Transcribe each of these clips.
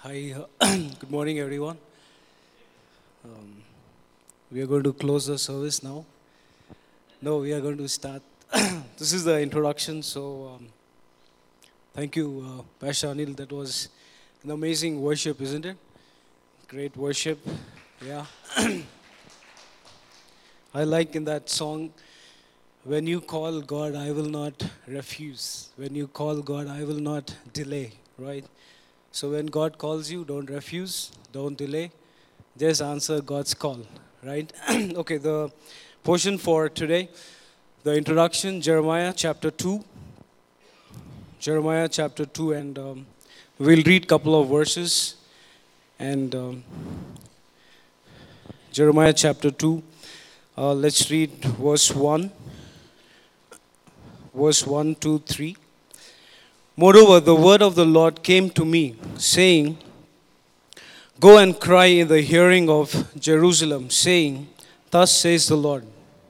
Hi, good morning, everyone. Um, we are going to close the service now. No, we are going to start. This is the introduction. So, thank you, Pastor Anil. That was an amazing worship, isn't it? Great worship. Yeah. I like in that song, when you call God, I will not refuse. When you call God, I will not delay, right? So, when God calls you, don't refuse, don't delay. Just answer God's call, right? Okay, the portion for today, the introduction, Jeremiah chapter 2. Jeremiah chapter 2, and we'll read couple of verses. And Jeremiah chapter 2, let's read verse 1 to 3. Moreover, the word of the Lord came to me, saying, Go and cry in the hearing of Jerusalem, saying, Thus says the Lord,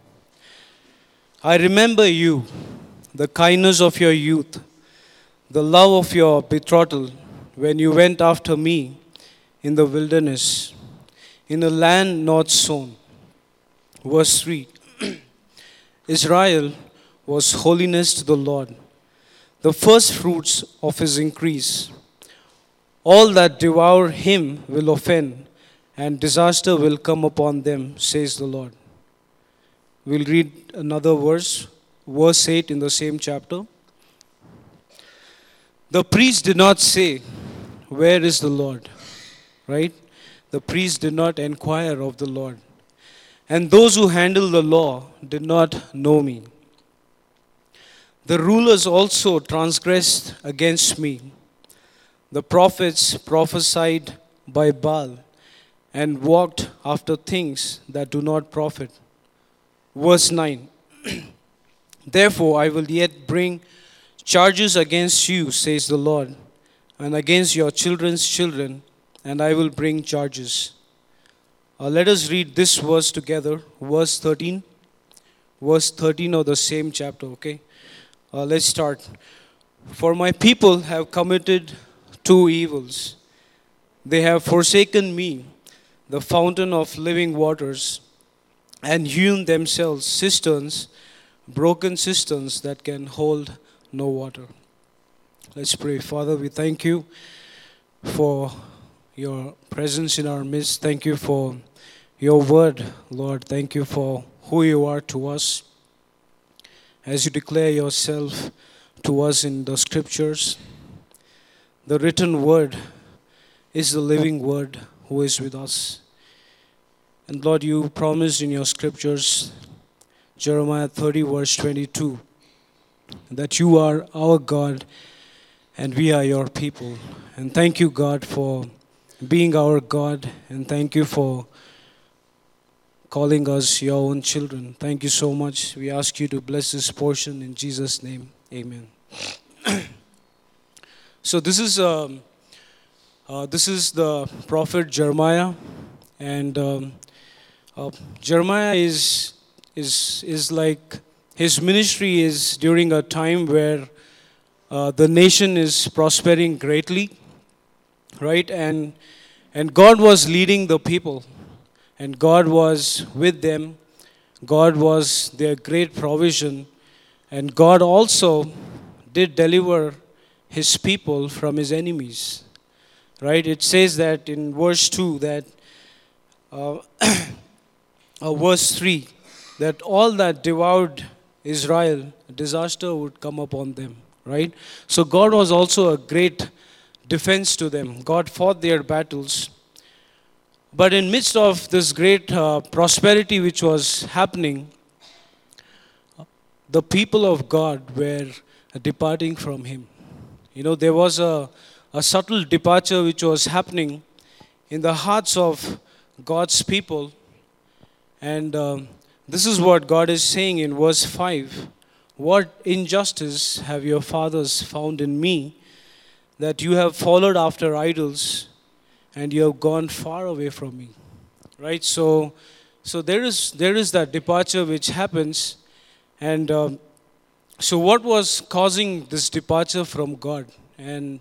I remember you, the kindness of your youth, the love of your betrothal, when you went after me in the wilderness, in a land not sown. Verse 3. Israel was holiness to the Lord, the first fruits of his increase. All that devour him will offend, and disaster will come upon them, says the Lord. We'll read another verse 8 in the same chapter. The priest did not say, Where is the Lord? Right? The priest did not inquire of the Lord. And those who handle the law did not know me. The rulers also transgressed against me. The prophets prophesied by Baal and walked after things that do not profit. Verse 9. Therefore I will yet bring charges against you, says the Lord, and against your children's children, and I will bring charges. Let us read this verse together, verse 13. Verse 13 of the same chapter, okay? Let's start. For my people have committed two evils. They have forsaken me, the fountain of living waters, and hewn themselves cisterns, broken cisterns that can hold no water. Let's pray. Father, we thank you for your presence in our midst. Thank you for your word, Lord. Thank you for who you are to us. As you declare yourself to us in the scriptures, the written word is the living word who is with us. And Lord, you promised in your scriptures, Jeremiah 30 verse 22, that you are our God and we are your people. And thank you, God, for being our God, and thank you for calling us your own children. Thank you so much. We ask you to bless this portion in Jesus' name. Amen. So this is the prophet Jeremiah, and Jeremiah is like, his ministry is during a time where the nation is prospering greatly, right? And God was leading the people, and God was with them. God was their great provision, and God also did deliver his people from his enemies, right? It says that in verse 2 that uh, verse 3, that all that devoured Israel, disaster would come upon them, right? So God was also a great defense to them. God fought their battles. But in midst of this great prosperity which was happening, the people of God were departing from him. You know, there was a subtle departure which was happening in the hearts of God's people. And this is what God is saying in verse 5. What injustice have your fathers found in me, that you have followed after idols and you have gone far away from me? Right? So there is that departure which happens. And so what was causing this departure from God? And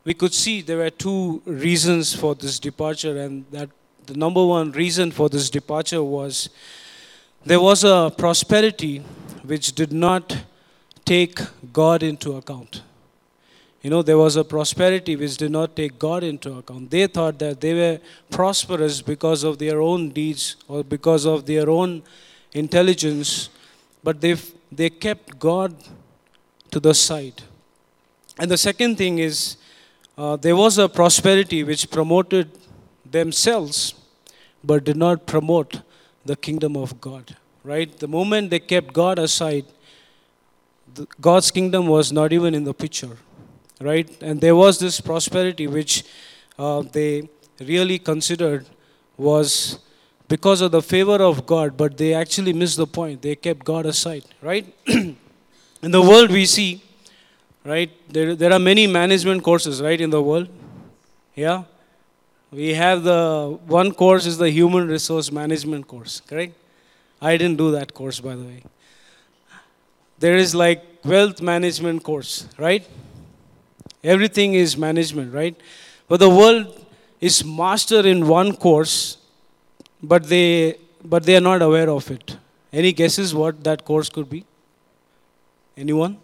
we could see there were two reasons for this departure, and that the number one reason for this departure was there was a prosperity which did not take God into account. There was a prosperity which did not take God into account. They thought that they were prosperous because of their own deeds or because of their own intelligence, but they kept God to the side. And the second thing is, there was a prosperity which promoted themselves but did not promote the kingdom of God. Right? The moment they kept God aside, God's kingdom was not even in the picture. Right? And there was this prosperity which they really considered was because of the favor of God, but they actually missed the point. They kept God aside. Right? In the world we see, right, there are many management courses, right, in the world. Yeah? We have the one course is the human resource management course, correct? I didn't do that course, by the way. There is like wealth management course, right? Everything is management, right? But the world is master in one course, but they are not aware of it. Any guesses what that course could be? Anyone?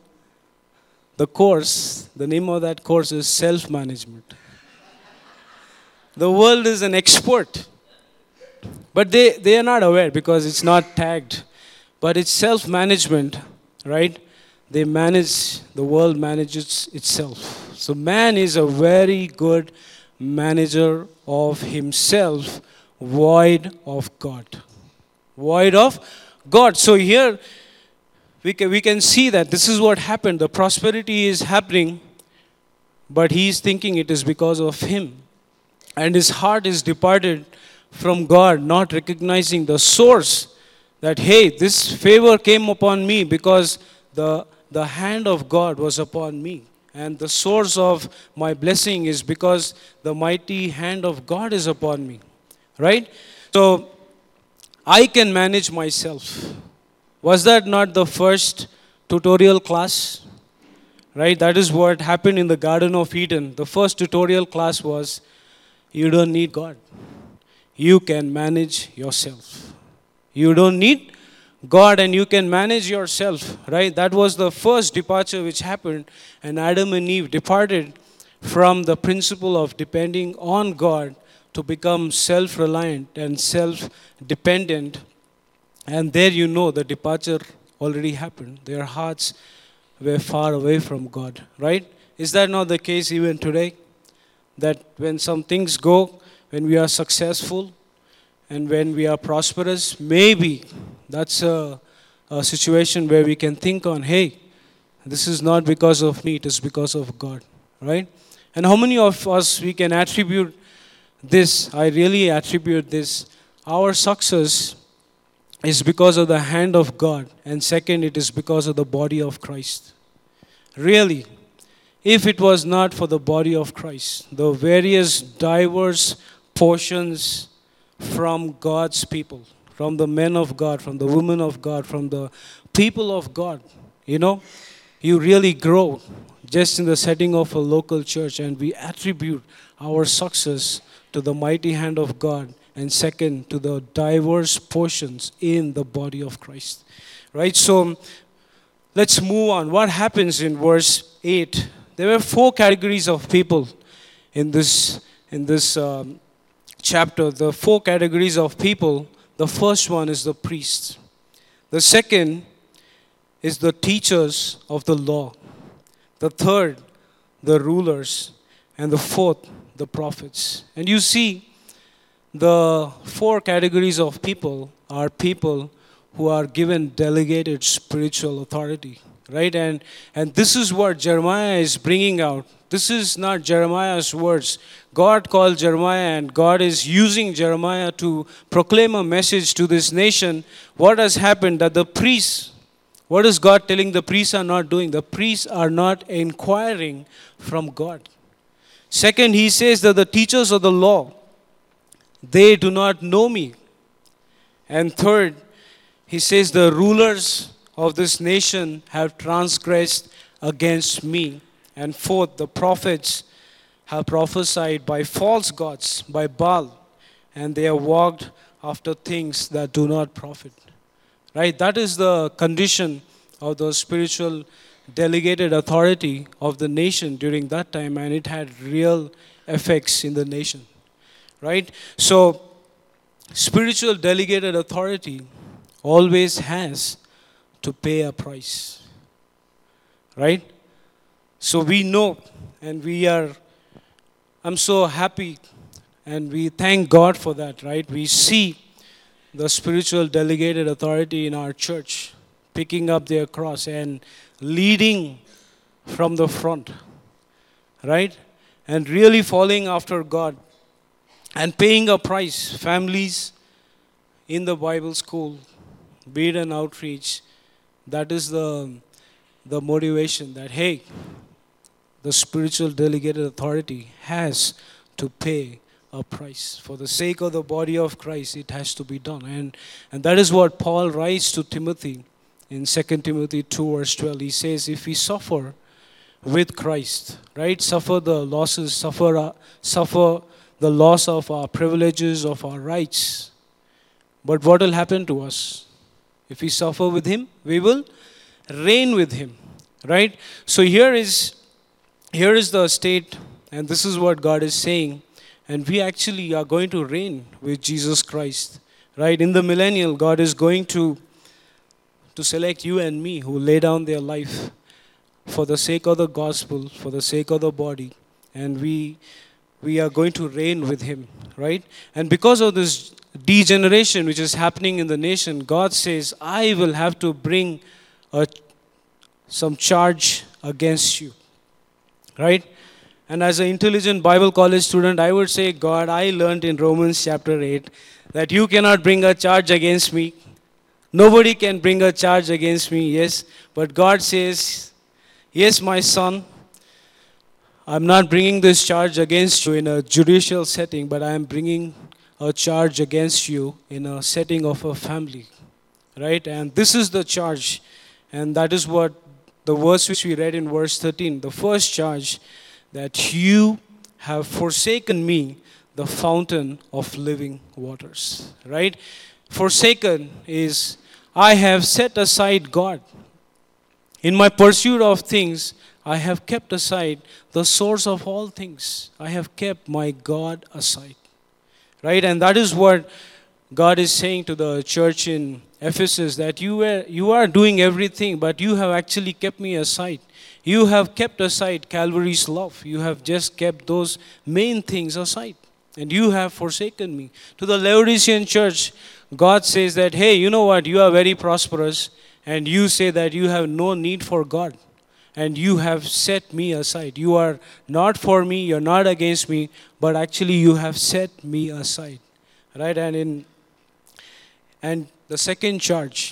The name of that course is self-management. The world is an expert, but they are not aware because it's not tagged. But it's self-management, right? The world manages itself. So man is a very good manager of himself, void of God. Void of God. So here we can see that this is what happened. The prosperity is happening, but he is thinking it is because of him. And his heart is departed from God, not recognizing the source that, hey, this favor came upon me because the hand of God was upon me. And the source of my blessing is because the mighty hand of God is upon me. Right? So, I can manage myself. Was that not the first tutorial class? Right? That is what happened in the Garden of Eden. The first tutorial class was, you don't need God. You can manage yourself. You don't need God and you can manage yourself, right? That was the first departure which happened, and Adam and Eve departed from the principle of depending on God to become self-reliant and self-dependent. And there the departure already happened. Their hearts were far away from God, right? Is that not the case even today? That when some things go, when we are successful, and when we are prosperous, maybe that's a situation where we can think on, hey, this is not because of me, it is because of God, right? And how many of us we can attribute this? I really attribute this. Our success is because of the hand of God, and second, it is because of the body of Christ. Really, if it was not for the body of Christ, the various diverse portions from God's people, from the men of God, from the women of God, from the people of God, you really grow just in the setting of a local church, and we attribute our success to the mighty hand of God, and second, to the diverse portions in the body of Christ. Right? So, let's move on. What happens in verse 8? There were 4 categories of people in this chapter. The 4 categories of people. The first one is the priests. The second is the teachers of the law. The third, the rulers. And the fourth, the prophets. And you see, the 4 categories of people are people who are given delegated spiritual authority. Right? And this is what Jeremiah is bringing out. This is not Jeremiah's words. God called Jeremiah, and God is using Jeremiah to proclaim a message to this nation. What has happened? That the priests, what is God telling the priests are not doing? The priests are not inquiring from God. Second, he says that the teachers of the law, they do not know me. And third, he says the rulers of this nation have transgressed against me. And fourth, the prophets have prophesied by false gods, by Baal, and they have walked after things that do not profit. Right? That is the condition of the spiritual delegated authority of the nation during that time, and it had real effects in the nation. Right? So, spiritual delegated authority always has to pay a price. Right? So we know, and I'm so happy, and we thank God for that, right? We see the spiritual delegated authority in our church picking up their cross and leading from the front, right? And really following after God and paying a price. Families in the Bible school, be it an outreach, that is the motivation that, hey, the spiritual delegated authority has to pay a price. For the sake of the body of Christ, it has to be done. And that is what Paul writes to Timothy in 2 Timothy 2 verse 12. He says, if we suffer with Christ, right, suffer the losses, suffer the loss of our privileges, of our rights. But what will happen to us? If we suffer with Him, we will reign with Him, right? So here is the state, and this is what God is saying. And we actually are going to reign with Jesus Christ, right? In the millennial, God is going to select you and me who lay down their life for the sake of the gospel, for the sake of the body. And we are going to reign with Him, right? And because of this degeneration which is happening in the nation, God says, I will have to bring some charge against you, right? And as an intelligent Bible college student, I would say, God, I learned in Romans chapter 8 that you cannot bring a charge against me. Nobody can bring a charge against me, yes. But God says, yes, my son, I'm not bringing this charge against you in a judicial setting, but I am bringing a charge against you in a setting of a family, right? And this is the charge. And that is what the verse which we read in verse 13, the first charge, that you have forsaken me, the fountain of living waters, right? Forsaken is, I have set aside God. In my pursuit of things, I have kept aside the source of all things. I have kept my God aside, right? And that is what God is saying to the church in Ephesus, that you are doing everything, but you have actually kept me aside. You have kept aside Calvary's love. You have just kept those main things aside. And you have forsaken me. To the Laodicean church, God says that, hey, you know what? You are very prosperous. And you say that you have no need for God. And you have set me aside. You are not for me. You're not against me. But actually you have set me aside. Right? And the second charge,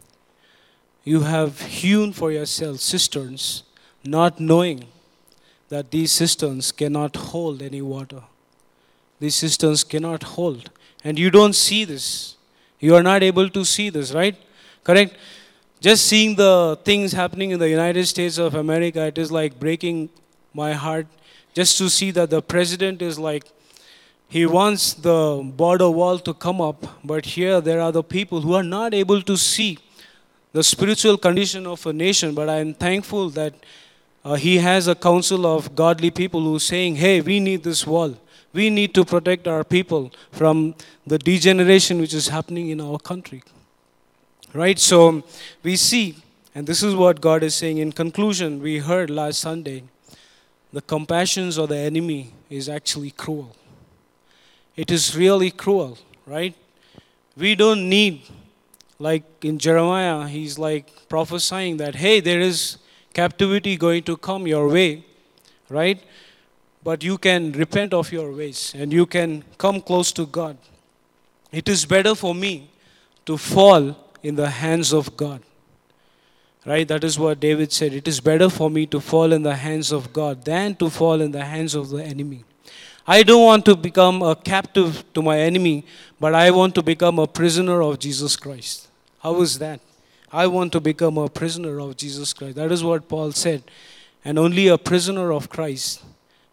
you have hewn for yourself cisterns, not knowing that these cisterns cannot hold any water. These cisterns cannot hold. And you don't see this. You are not able to see this, right? Correct? Just seeing the things happening in the United States of America, it is like breaking my heart. Just to see that the president is like, he wants the border wall to come up, but here there are the people who are not able to see the spiritual condition of a nation. But I am thankful that he has a council of godly people who are saying, hey, we need this wall. We need to protect our people from the degeneration which is happening in our country. Right? So we see, and this is what God is saying in conclusion, we heard last Sunday, the compassions of the enemy is actually cruel. It is really cruel, right? We don't need, like in Jeremiah, he's like prophesying that, hey, there is captivity going to come your way, right? But you can repent of your ways and you can come close to God. It is better for me to fall in the hands of God, right? That is what David said. It is better for me to fall in the hands of God than to fall in the hands of the enemy. I don't want to become a captive to my enemy, but I want to become a prisoner of Jesus Christ. How is that? I want to become a prisoner of Jesus Christ. That is what Paul said. And only a prisoner of Christ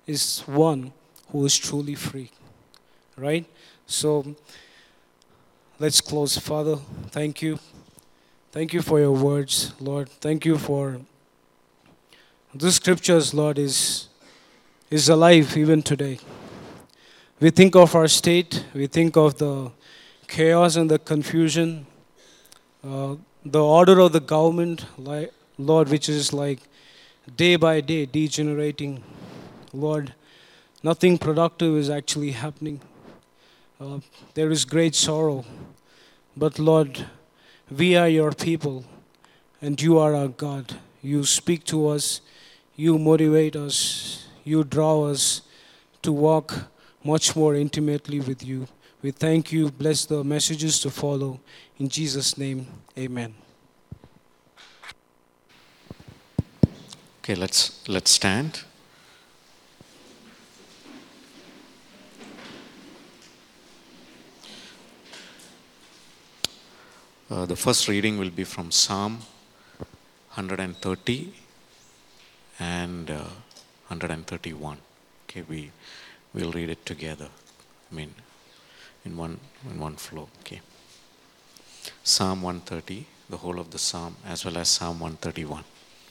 is one who is truly free. Right? So let's close. Father, thank you. Thank you for your words, Lord. Thank you for this scriptures, Lord, is alive even today. We think of our state, we think of the chaos and the confusion, the order of the government, Lord, which is like day by day degenerating. Lord, nothing productive is actually happening. Uh, there is great sorrow. But Lord, we are your people and you are our God. You speak to us, you motivate us, you draw us to walk much more intimately with you. We thank you. Bless the messages to follow. In Jesus' name, amen. Okay, let's stand. The first reading will be from Psalm 130 and 131. Okay, we'll read it together. I mean, in one flow. Okay. Psalm 130, the whole of the psalm, as well as Psalm 131.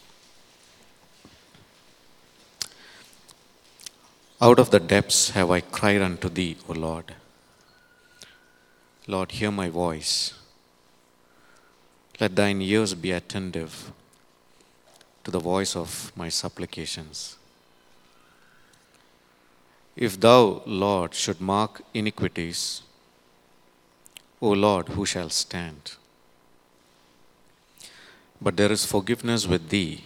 Out of the depths have I cried unto thee, O Lord. Lord, hear my voice. Let thine ears be attentive to the voice of my supplications. If thou, Lord, should mark iniquities, O Lord, who shall stand? But there is forgiveness with thee,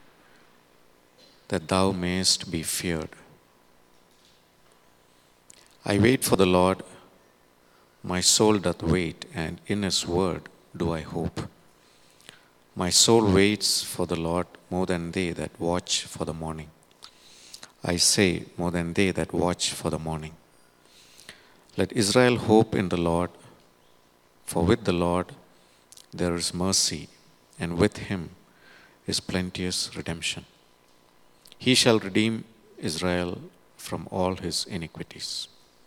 that thou mayest be feared. I wait for the Lord, my soul doth wait, and in his word do I hope. My soul waits for the Lord more than they that watch for the morning. I say, more than they that watch for the morning. Let Israel hope in the Lord, for with the Lord there is mercy, and with him is plenteous redemption. He shall redeem Israel from all his iniquities.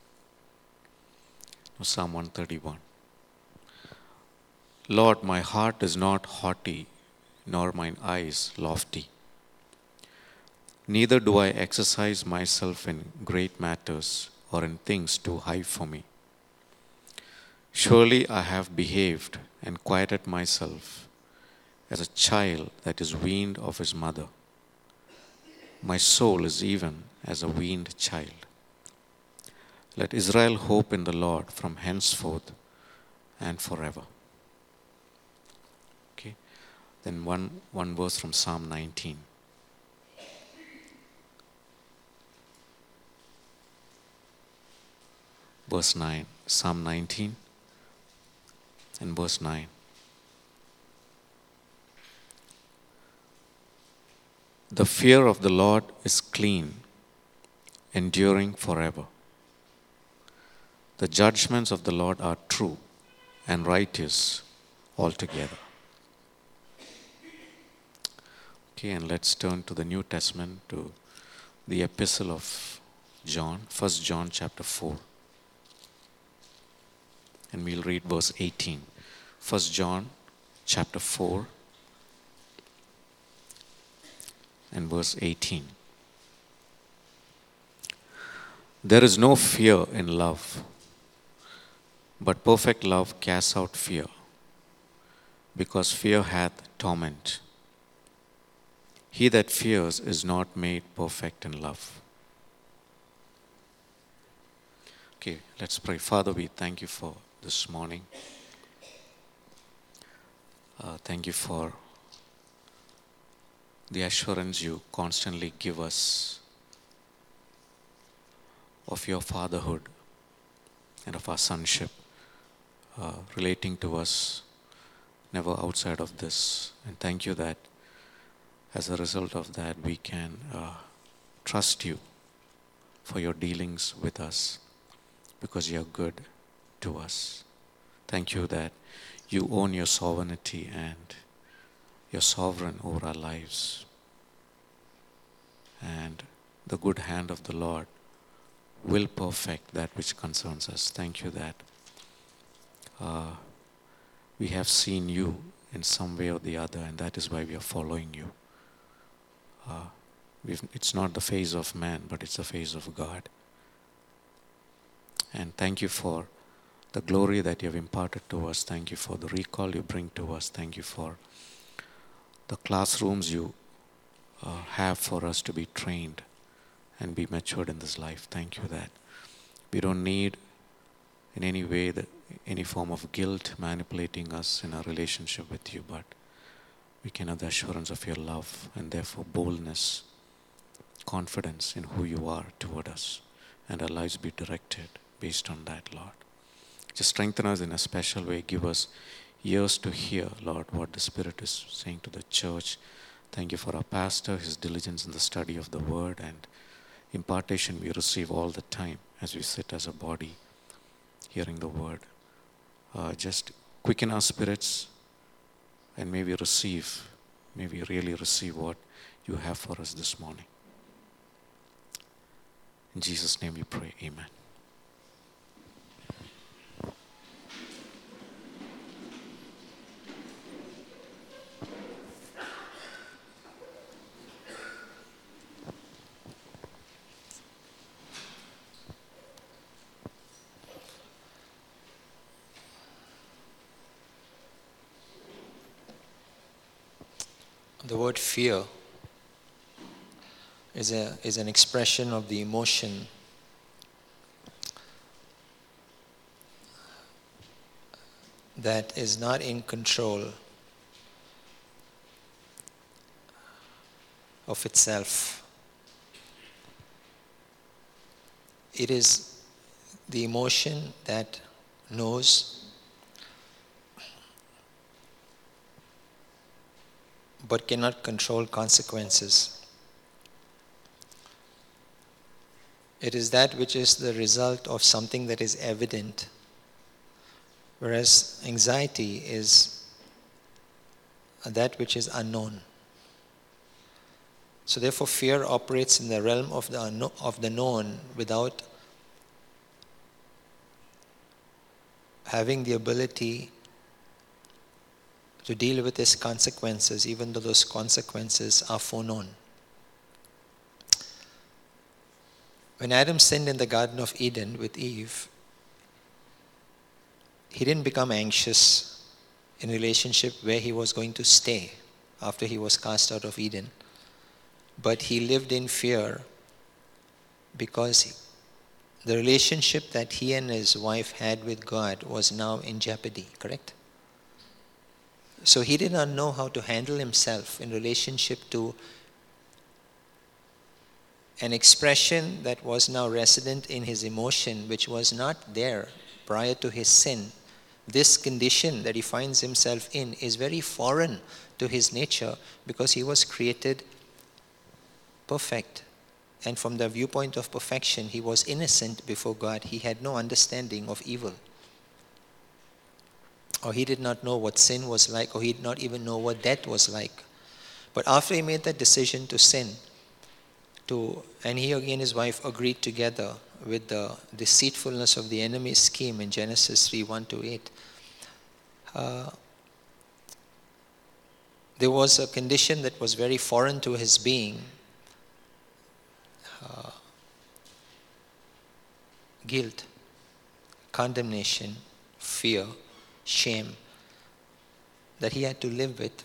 Psalm 131. Lord, my heart is not haughty, nor mine eyes lofty. Neither do I exercise myself in great matters or in things too high for me. Surely I have behaved and quieted myself as a child that is weaned of his mother. My soul is even as a weaned child. Let Israel hope in the Lord from henceforth and forever. Okay. Then one verse from Psalm 19. Verse 9. Psalm 19 and verse 9. The fear of the Lord is clean, enduring forever. The judgments of the Lord are true and righteous altogether. Okay, and let's turn to the New Testament, to the epistle of John, 1 John chapter 4. And we'll read verse 18. 1 John chapter 4 and verse 18. There is no fear in love, but perfect love casts out fear, because fear hath torment. He that fears is not made perfect in love. Okay, let's pray. Father, we thank you for this morning. Thank you for the assurance you constantly give us of your fatherhood and of our sonship, relating to us never outside of this. And thank you that as a result of that we can trust you for your dealings with us, because you are good to us. Thank you that you own your sovereignty and you're sovereign over our lives. And the good hand of the Lord will perfect that which concerns us. Thank you that we have seen you in some way or the other, and that is why we are following you. It's not the face of man, but it's the face of God. And thank you for the glory that you have imparted to us. Thank you for the recall you bring to us. Thank you for the classrooms you have for us to be trained and be matured in this life. Thank you that we don't need in any way any form of guilt manipulating us in our relationship with you, but we can have the assurance of your love and therefore boldness, confidence in who you are toward us, and our lives be directed based on that, Lord. Just strengthen us in a special way. Give us ears to hear, Lord, what the Spirit is saying to the church. Thank you for our pastor, his diligence in the study of the word and impartation we receive all the time as we sit as a body hearing the word. Just quicken our spirits, and may we really receive what you have for us this morning. In Jesus' name we pray, amen. The word fear is an expression of the emotion that is not in control of itself. It is the emotion that knows but cannot control consequences. It is that which is the result of something that is evident, whereas anxiety is that which is unknown. So therefore fear operates in the realm of the known without having the ability to deal with its consequences, even though those consequences are foreknown. When Adam sinned in the Garden of Eden with Eve, he didn't become anxious in relationship where he was going to stay after he was cast out of Eden. But he lived in fear because the relationship that he and his wife had with God was now in jeopardy, correct? So he did not know how to handle himself in relationship to an expression that was now resident in his emotion, which was not there prior to his sin. This condition that he finds himself in is very foreign to his nature because he was created perfect. And from the viewpoint of perfection, he was innocent before God. He had no understanding of evil. Or he did not know what sin was like, or he did not even know what death was like. But after he made that decision to sin, and he and his wife agreed together with the deceitfulness of the enemy's scheme in Genesis 3:1-8, there was a condition that was very foreign to his being, guilt, condemnation, fear, shame, that he had to live with.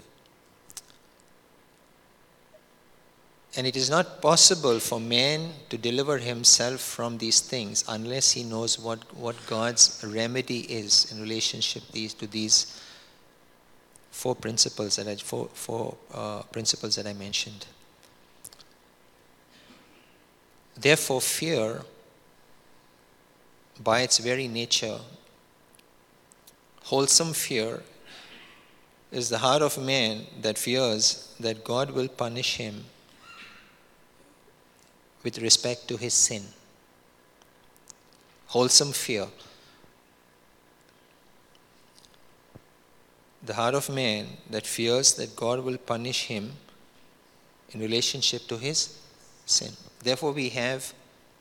And it is not possible for man to deliver himself from these things unless he knows what God's remedy is in relationship to these four principles that I mentioned. Therefore, fear, by its very nature, wholesome fear, is the heart of man that fears that God will punish him with respect to his sin. Wholesome fear. The heart of man that fears that God will punish him in relationship to his sin. Therefore, we have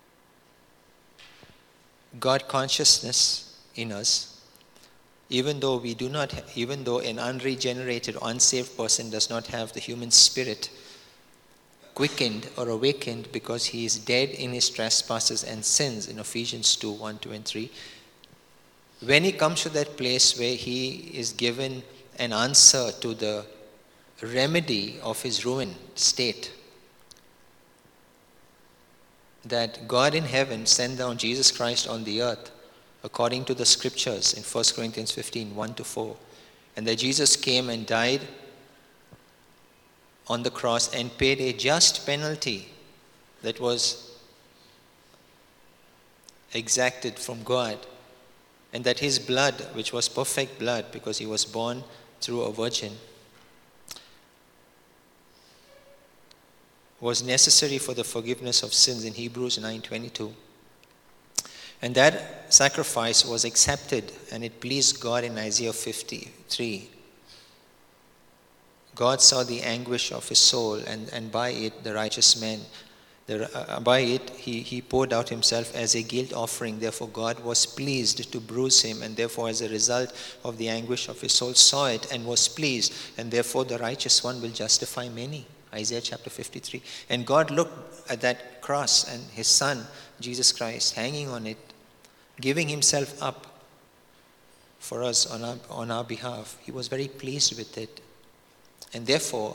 God consciousness in us, even though an unregenerated, unsaved person does not have the human spirit quickened or awakened because he is dead in his trespasses and sins in Ephesians 2, 1, 2, and 3. When he comes to that place where he is given an answer to the remedy of his ruined state, that God in heaven sent down Jesus Christ on the earth according to the scriptures in 1 Corinthians 15, 1 to 4, and that Jesus came and died on the cross and paid a just penalty that was exacted from God, and that his blood, which was perfect blood because he was born through a virgin, was necessary for the forgiveness of sins in Hebrews 9:22. And that sacrifice was accepted and it pleased God in Isaiah 53. God saw the anguish of his soul, and by it the righteous man, by it he poured out himself as a guilt offering. Therefore God was pleased to bruise him, and therefore as a result of the anguish of his soul saw it and was pleased, and therefore the righteous one will justify many. Isaiah chapter 53. And God looked at that cross and his son, Jesus Christ, hanging on it, giving himself up for us on our behalf. He was very pleased with it. And therefore,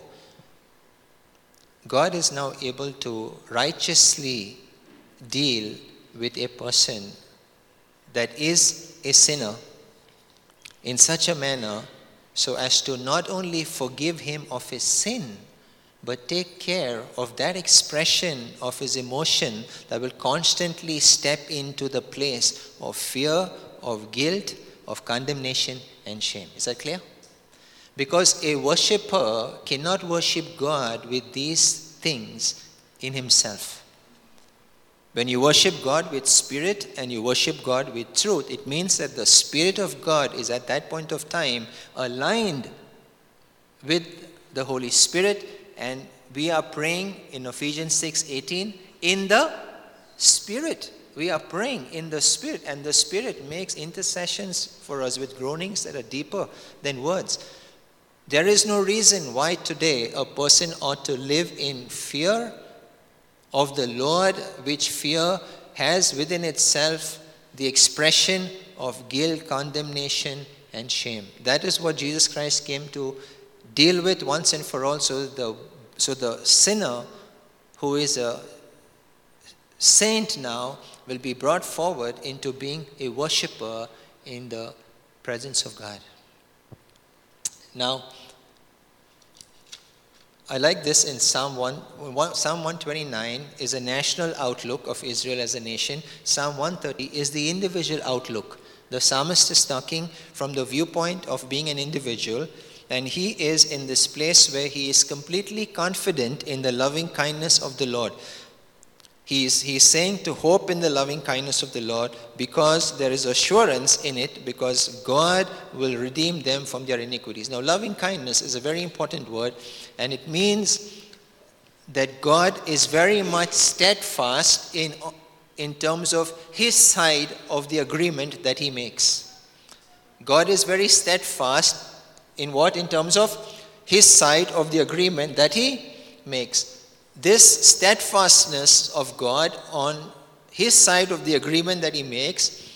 God is now able to righteously deal with a person that is a sinner in such a manner so as to not only forgive him of his sin, but take care of that expression of his emotion that will constantly step into the place of fear, of guilt, of condemnation and shame. Is that clear? Because a worshipper cannot worship God with these things in himself. When you worship God with spirit and you worship God with truth, it means that the Spirit of God is at that point of time aligned with the Holy Spirit, and we are praying in Ephesians 6:18 in the Spirit. We are praying in the Spirit, and the Spirit makes intercessions for us with groanings that are deeper than words. There is no reason why today a person ought to live in fear of the Lord, which fear has within itself the expression of guilt, condemnation, and shame. That is what Jesus Christ came to deal with once and for all, so the sinner who is a saint now will be brought forward into being a worshipper in the presence of God. Now, I like this in Psalm 129 is a national outlook of Israel as a nation. Psalm 130 is the individual outlook. The psalmist is talking from the viewpoint of being an individual, and he is in this place where he is completely confident in the loving kindness of the Lord. He's saying to hope in the loving kindness of the Lord because there is assurance in it, because God will redeem them from their iniquities. Now, loving kindness is a very important word, and it means that God is very much steadfast in terms of his side of the agreement that he makes. God is very steadfast in what? In terms of his side of the agreement that he makes. This steadfastness of God on his side of the agreement that he makes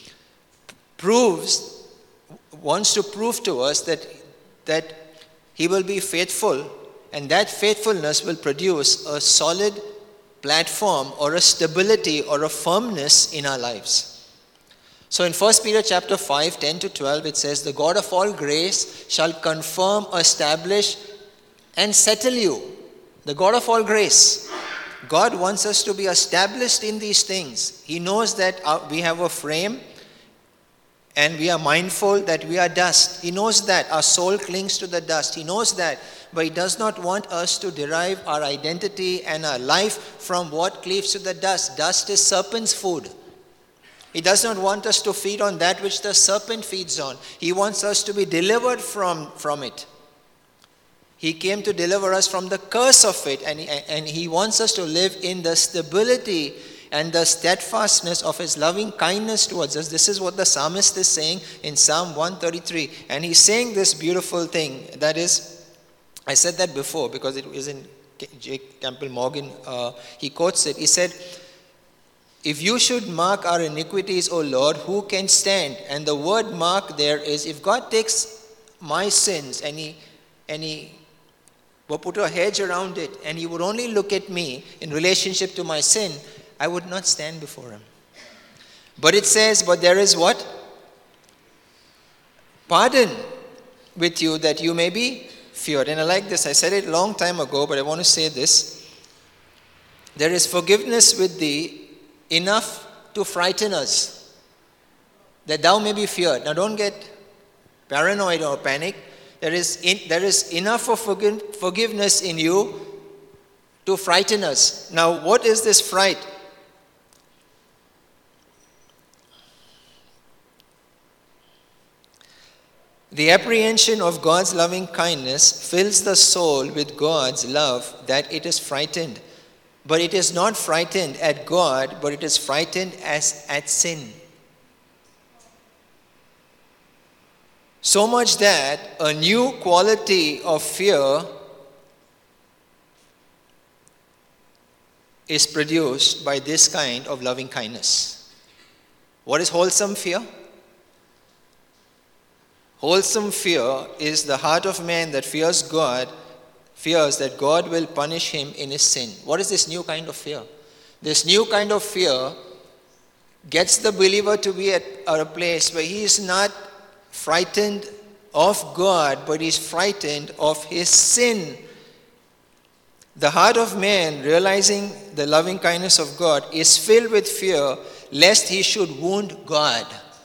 wants to prove to us that he will be faithful, and that faithfulness will produce a solid platform or a stability or a firmness in our lives. So in 1 Peter chapter 5, 10 to 12, it says, "The God of all grace shall confirm, establish, and settle you." The God of all grace. God wants us to be established in these things. He knows that we have a frame and we are mindful that we are dust. He knows that our soul clings to the dust. He knows that. But he does not want us to derive our identity and our life from what cleaves to the dust. Dust is serpent's food. He does not want us to feed on that which the serpent feeds on. He wants us to be delivered from it. He came to deliver us from the curse of it, and He wants us to live in the stability and the steadfastness of His loving kindness towards us. This is what the psalmist is saying in Psalm 133. And he's saying this beautiful thing. That is, I said that before because it was in J. Campbell Morgan. He quotes it. He said, "If you should mark our iniquities, O Lord, who can stand?" And the word mark there is, if God takes my sins and He will put a hedge around it and He would only look at me in relationship to my sin, I would not stand before Him. But it says, but there is what? Pardon with you, that you may be feared. And I like this. I said it a long time ago, but I want to say this. There is forgiveness with thee enough to frighten us, that thou may be feared. Now don't get paranoid or panic. There is enough of forgiveness in you to frighten us. Now what is this fright? The apprehension of God's loving kindness fills the soul with God's love that it is frightened. But it is not frightened at God, but it is frightened at sin. So much that a new quality of fear is produced by this kind of loving kindness. What is wholesome fear? Wholesome fear is the heart of man that fears that God will punish him in his sin. What is this new kind of fear? This new kind of fear gets the believer to be at a place where he is not frightened of God, but he is frightened of his sin. The heart of man, realizing the loving kindness of God, is filled with fear lest he should wound God.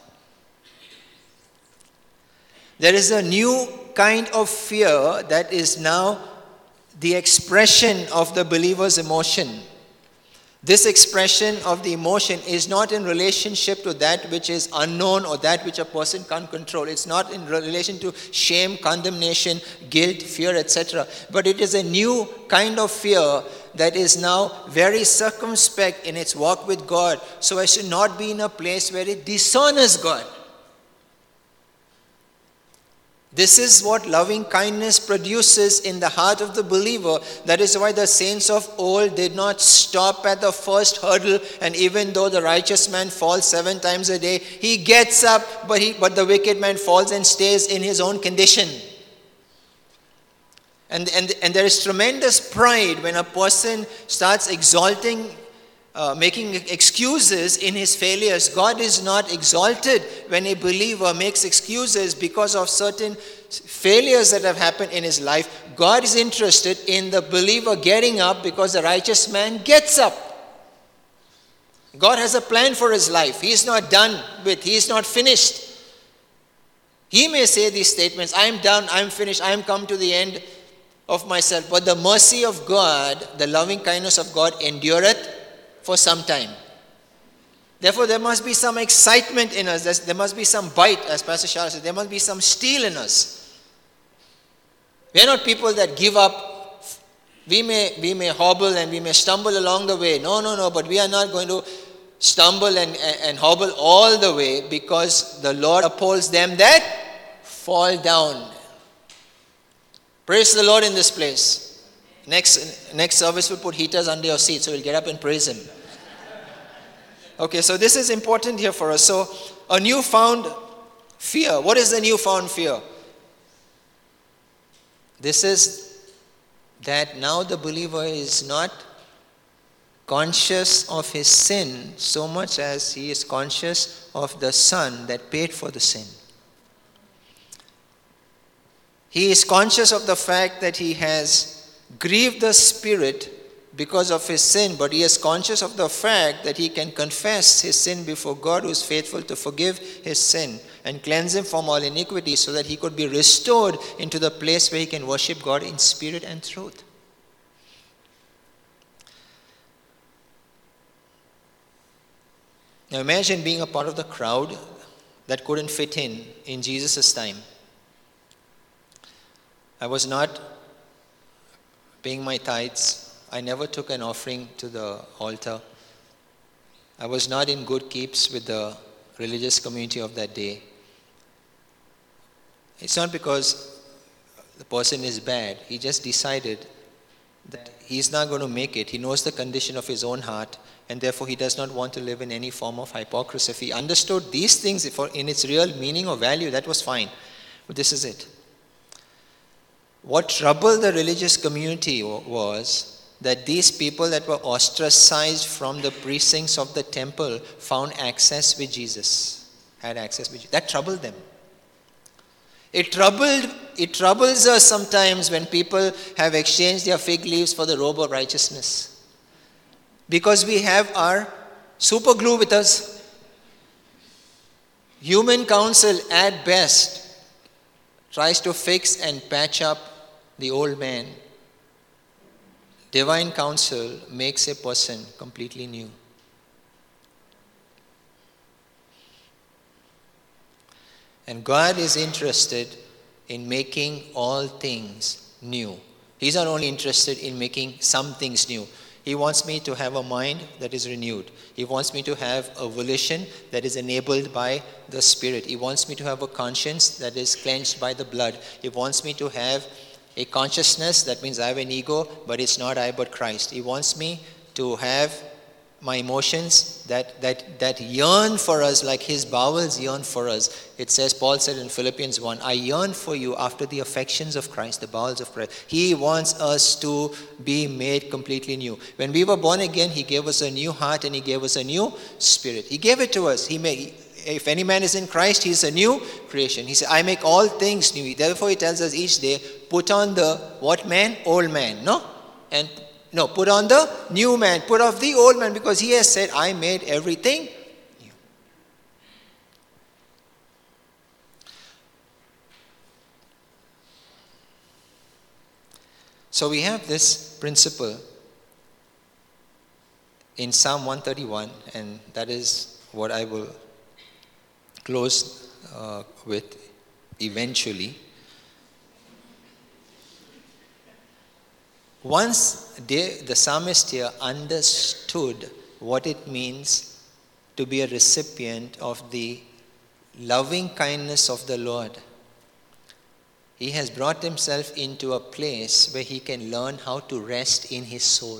There is a new kind of fear that is now the expression of the believer's emotion. This expression of the emotion is not in relationship to that which is unknown or that which a person can't control. It's not in relation to shame, condemnation, guilt, fear, etc. But it is a new kind of fear that is now very circumspect in its walk with God, so as to not be in a place where it dishonors God. This is what loving kindness produces in the heart of the believer. That is why the saints of old did not stop at the first hurdle, and even though the righteous man falls 7 times a day, he gets up, but the wicked man falls and stays in his own condition. And there is tremendous pride when a person starts exalting, making excuses in his failures. God is not exalted when a believer makes excuses because of certain failures that have happened in his life. God is interested in the believer getting up because the righteous man gets up. God has a plan for his life. He is not done with. He is not finished. He may say these statements, I am done, I am finished, I am come to the end of myself. But the mercy of God, the loving kindness of God endureth for some time. Therefore, there must be some excitement in us. There must be some bite, as Pastor Charles said. There must be some steel in us. We are not people that give up. We may hobble and we may stumble along the way. No. But we are not going to stumble and hobble all the way, because the Lord upholds them that fall down. Praise the Lord in this place. Next service we'll put heaters under your seat, so we'll get up and praise Him. Okay, so this is important here for us. So, a newfound fear. What is the newfound fear? This is that now the believer is not conscious of his sin so much as he is conscious of the Son that paid for the sin. He is conscious of the fact that he has grieved the Spirit because of his sin, but he is conscious of the fact that he can confess his sin before God, who is faithful to forgive his sin and cleanse him from all iniquity, so that he could be restored into the place where he can worship God in spirit and truth. Now imagine being a part of the crowd that couldn't fit in Jesus' time. I was not paying my tithes. I never took an offering to the altar. I was not in good keeps with the religious community of that day. It's not because the person is bad. He just decided that he's not going to make it. He knows the condition of his own heart, and therefore he does not want to live in any form of hypocrisy. If he understood these things in its real meaning or value, that was fine. But this is it. What troubled the religious community was that these people that were ostracized from the precincts of the temple found access with Jesus, had access with Jesus. That troubled them. It troubles us sometimes when people have exchanged their fig leaves for the robe of righteousness. Because we have our super glue with us. Human counsel at best tries to fix and patch up the old man. Divine counsel makes a person completely new. And God is interested in making all things new. He's not only interested in making some things new. He wants me to have a mind that is renewed. He wants me to have a volition that is enabled by the Spirit. He wants me to have a conscience that is cleansed by the blood. He wants me to have a consciousness, that means I have an ego, but it's not I but Christ. He wants me to have my emotions that yearn for us like his bowels yearn for us. It says, Paul said in Philippians 1, I yearn for you after the affections of Christ, the bowels of Christ. He wants us to be made completely new. When we were born again, he gave us a new heart and he gave us a new spirit. He gave it to us. If any man is in Christ, he is a new creation. He said, I make all things new. Therefore, he tells us each day, put on the what man? Old man. No, put on the new man. Put off the old man, because he has said, I made everything new. So we have this principle in Psalm 131, and that is what I will close with eventually. Once the psalmist here understood what it means to be a recipient of the loving kindness of the Lord, he has brought himself into a place where he can learn how to rest in his soul.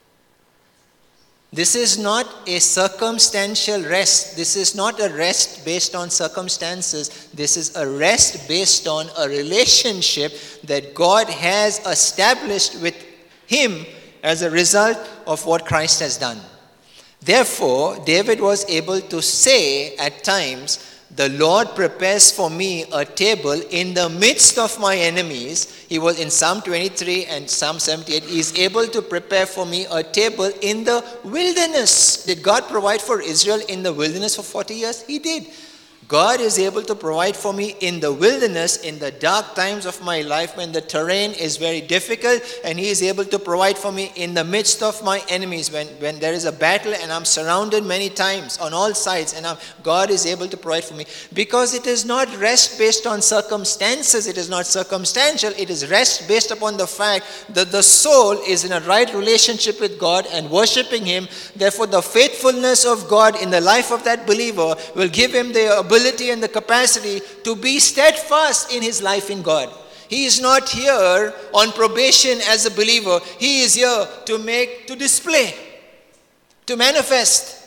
This is not a circumstantial rest. This is not a rest based on circumstances. This is a rest based on a relationship that God has established with him as a result of what Christ has done. Therefore, David was able to say at times, the Lord prepares for me a table in the midst of my enemies. He was in Psalm 23 and Psalm 78. He is able to prepare for me a table in the wilderness. Did God provide for Israel in the wilderness for 40 years? He did. God is able to provide for me in the wilderness, in the dark times of my life when the terrain is very difficult, and he is able to provide for me in the midst of my enemies when there is a battle and I'm surrounded many times on all sides, and God is able to provide for me, because it is not rest based on circumstances. It is not circumstantial. It is rest based upon the fact that the soul is in a right relationship with God and worshiping him. Therefore, the faithfulness of God in the life of that believer will give him the ability and the capacity to be steadfast in his life in God. He is not here on probation as a believer. He is here to display, to manifest.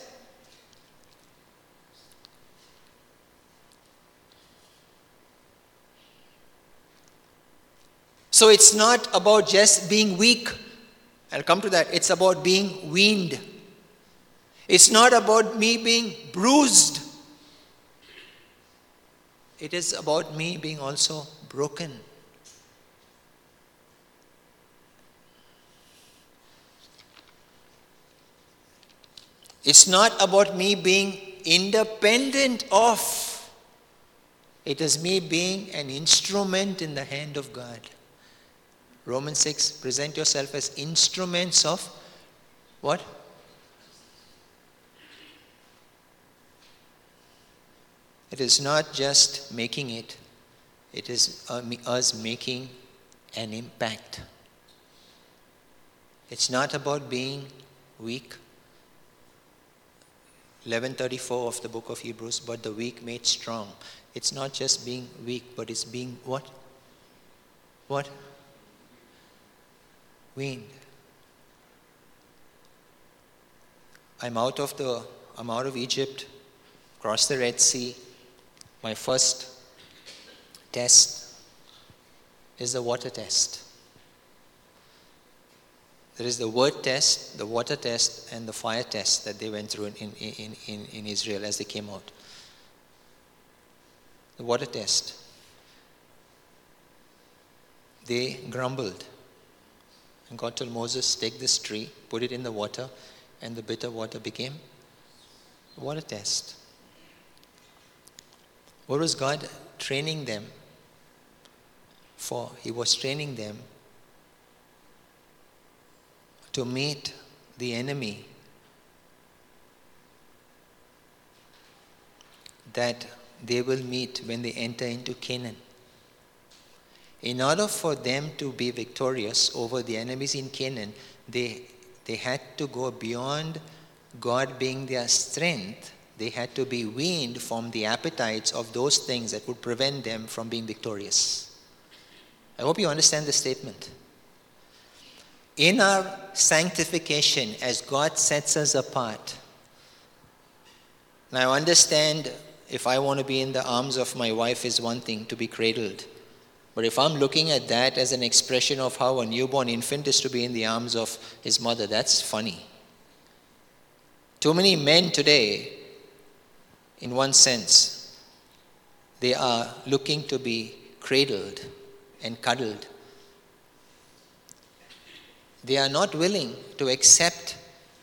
So it's not about just being weak. I'll come to that. It's about being weaned. It's not about me being bruised. It is about me being also broken. It's not about me being independent of. It is me being an instrument in the hand of God. Romans 6, present yourself as instruments of what? It is not just making it. It is us making an impact. It's not about being weak. 11:34 of the book of Hebrews, but the weak made strong. It's not just being weak, but it's being what? What? Weaned. I'm out of Egypt, crossed the Red Sea. My first test is the water test. There is the word test, the water test, and the fire test that they went through in Israel as they came out. The water test. They grumbled. And God told Moses, take this tree, put it in the water, and the bitter water became the water test. What was God training them for? He was training them to meet the enemy that they will meet when they enter into Canaan. In order for them to be victorious over the enemies in Canaan, they had to go beyond God being their strength. They had to be weaned from the appetites of those things that would prevent them from being victorious. I hope you understand the statement. In our sanctification, as God sets us apart, now I understand if I want to be in the arms of my wife is one thing, to be cradled. But if I'm looking at that as an expression of how a newborn infant is to be in the arms of his mother, that's funny. Too many men today, in one sense, they are looking to be cradled and cuddled. They are not willing to accept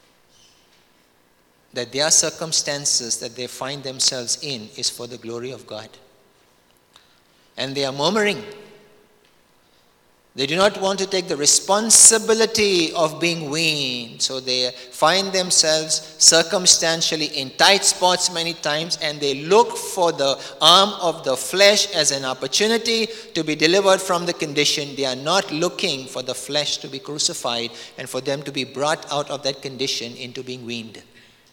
that their circumstances that they find themselves in is for the glory of God. And they are murmuring. They do not want to take the responsibility of being weaned. So they find themselves circumstantially in tight spots many times, and they look for the arm of the flesh as an opportunity to be delivered from the condition. They are not looking for the flesh to be crucified and for them to be brought out of that condition into being weaned.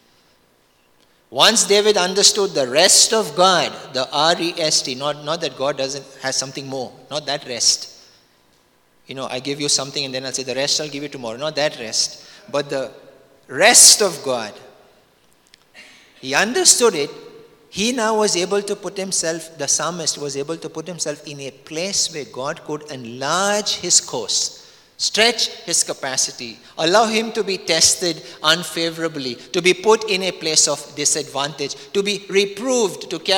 Once David understood the rest of God, the R-E-S-T, not that God has something more, not that rest. I give you something and then I'll say the rest I'll give you tomorrow. Not that rest, but the rest of God. He understood it. He now was able to put himself, the psalmist was able to put himself in a place where God could enlarge his course, stretch his capacity, allow him to be tested unfavorably, to be put in a place of disadvantage, to be reproved, to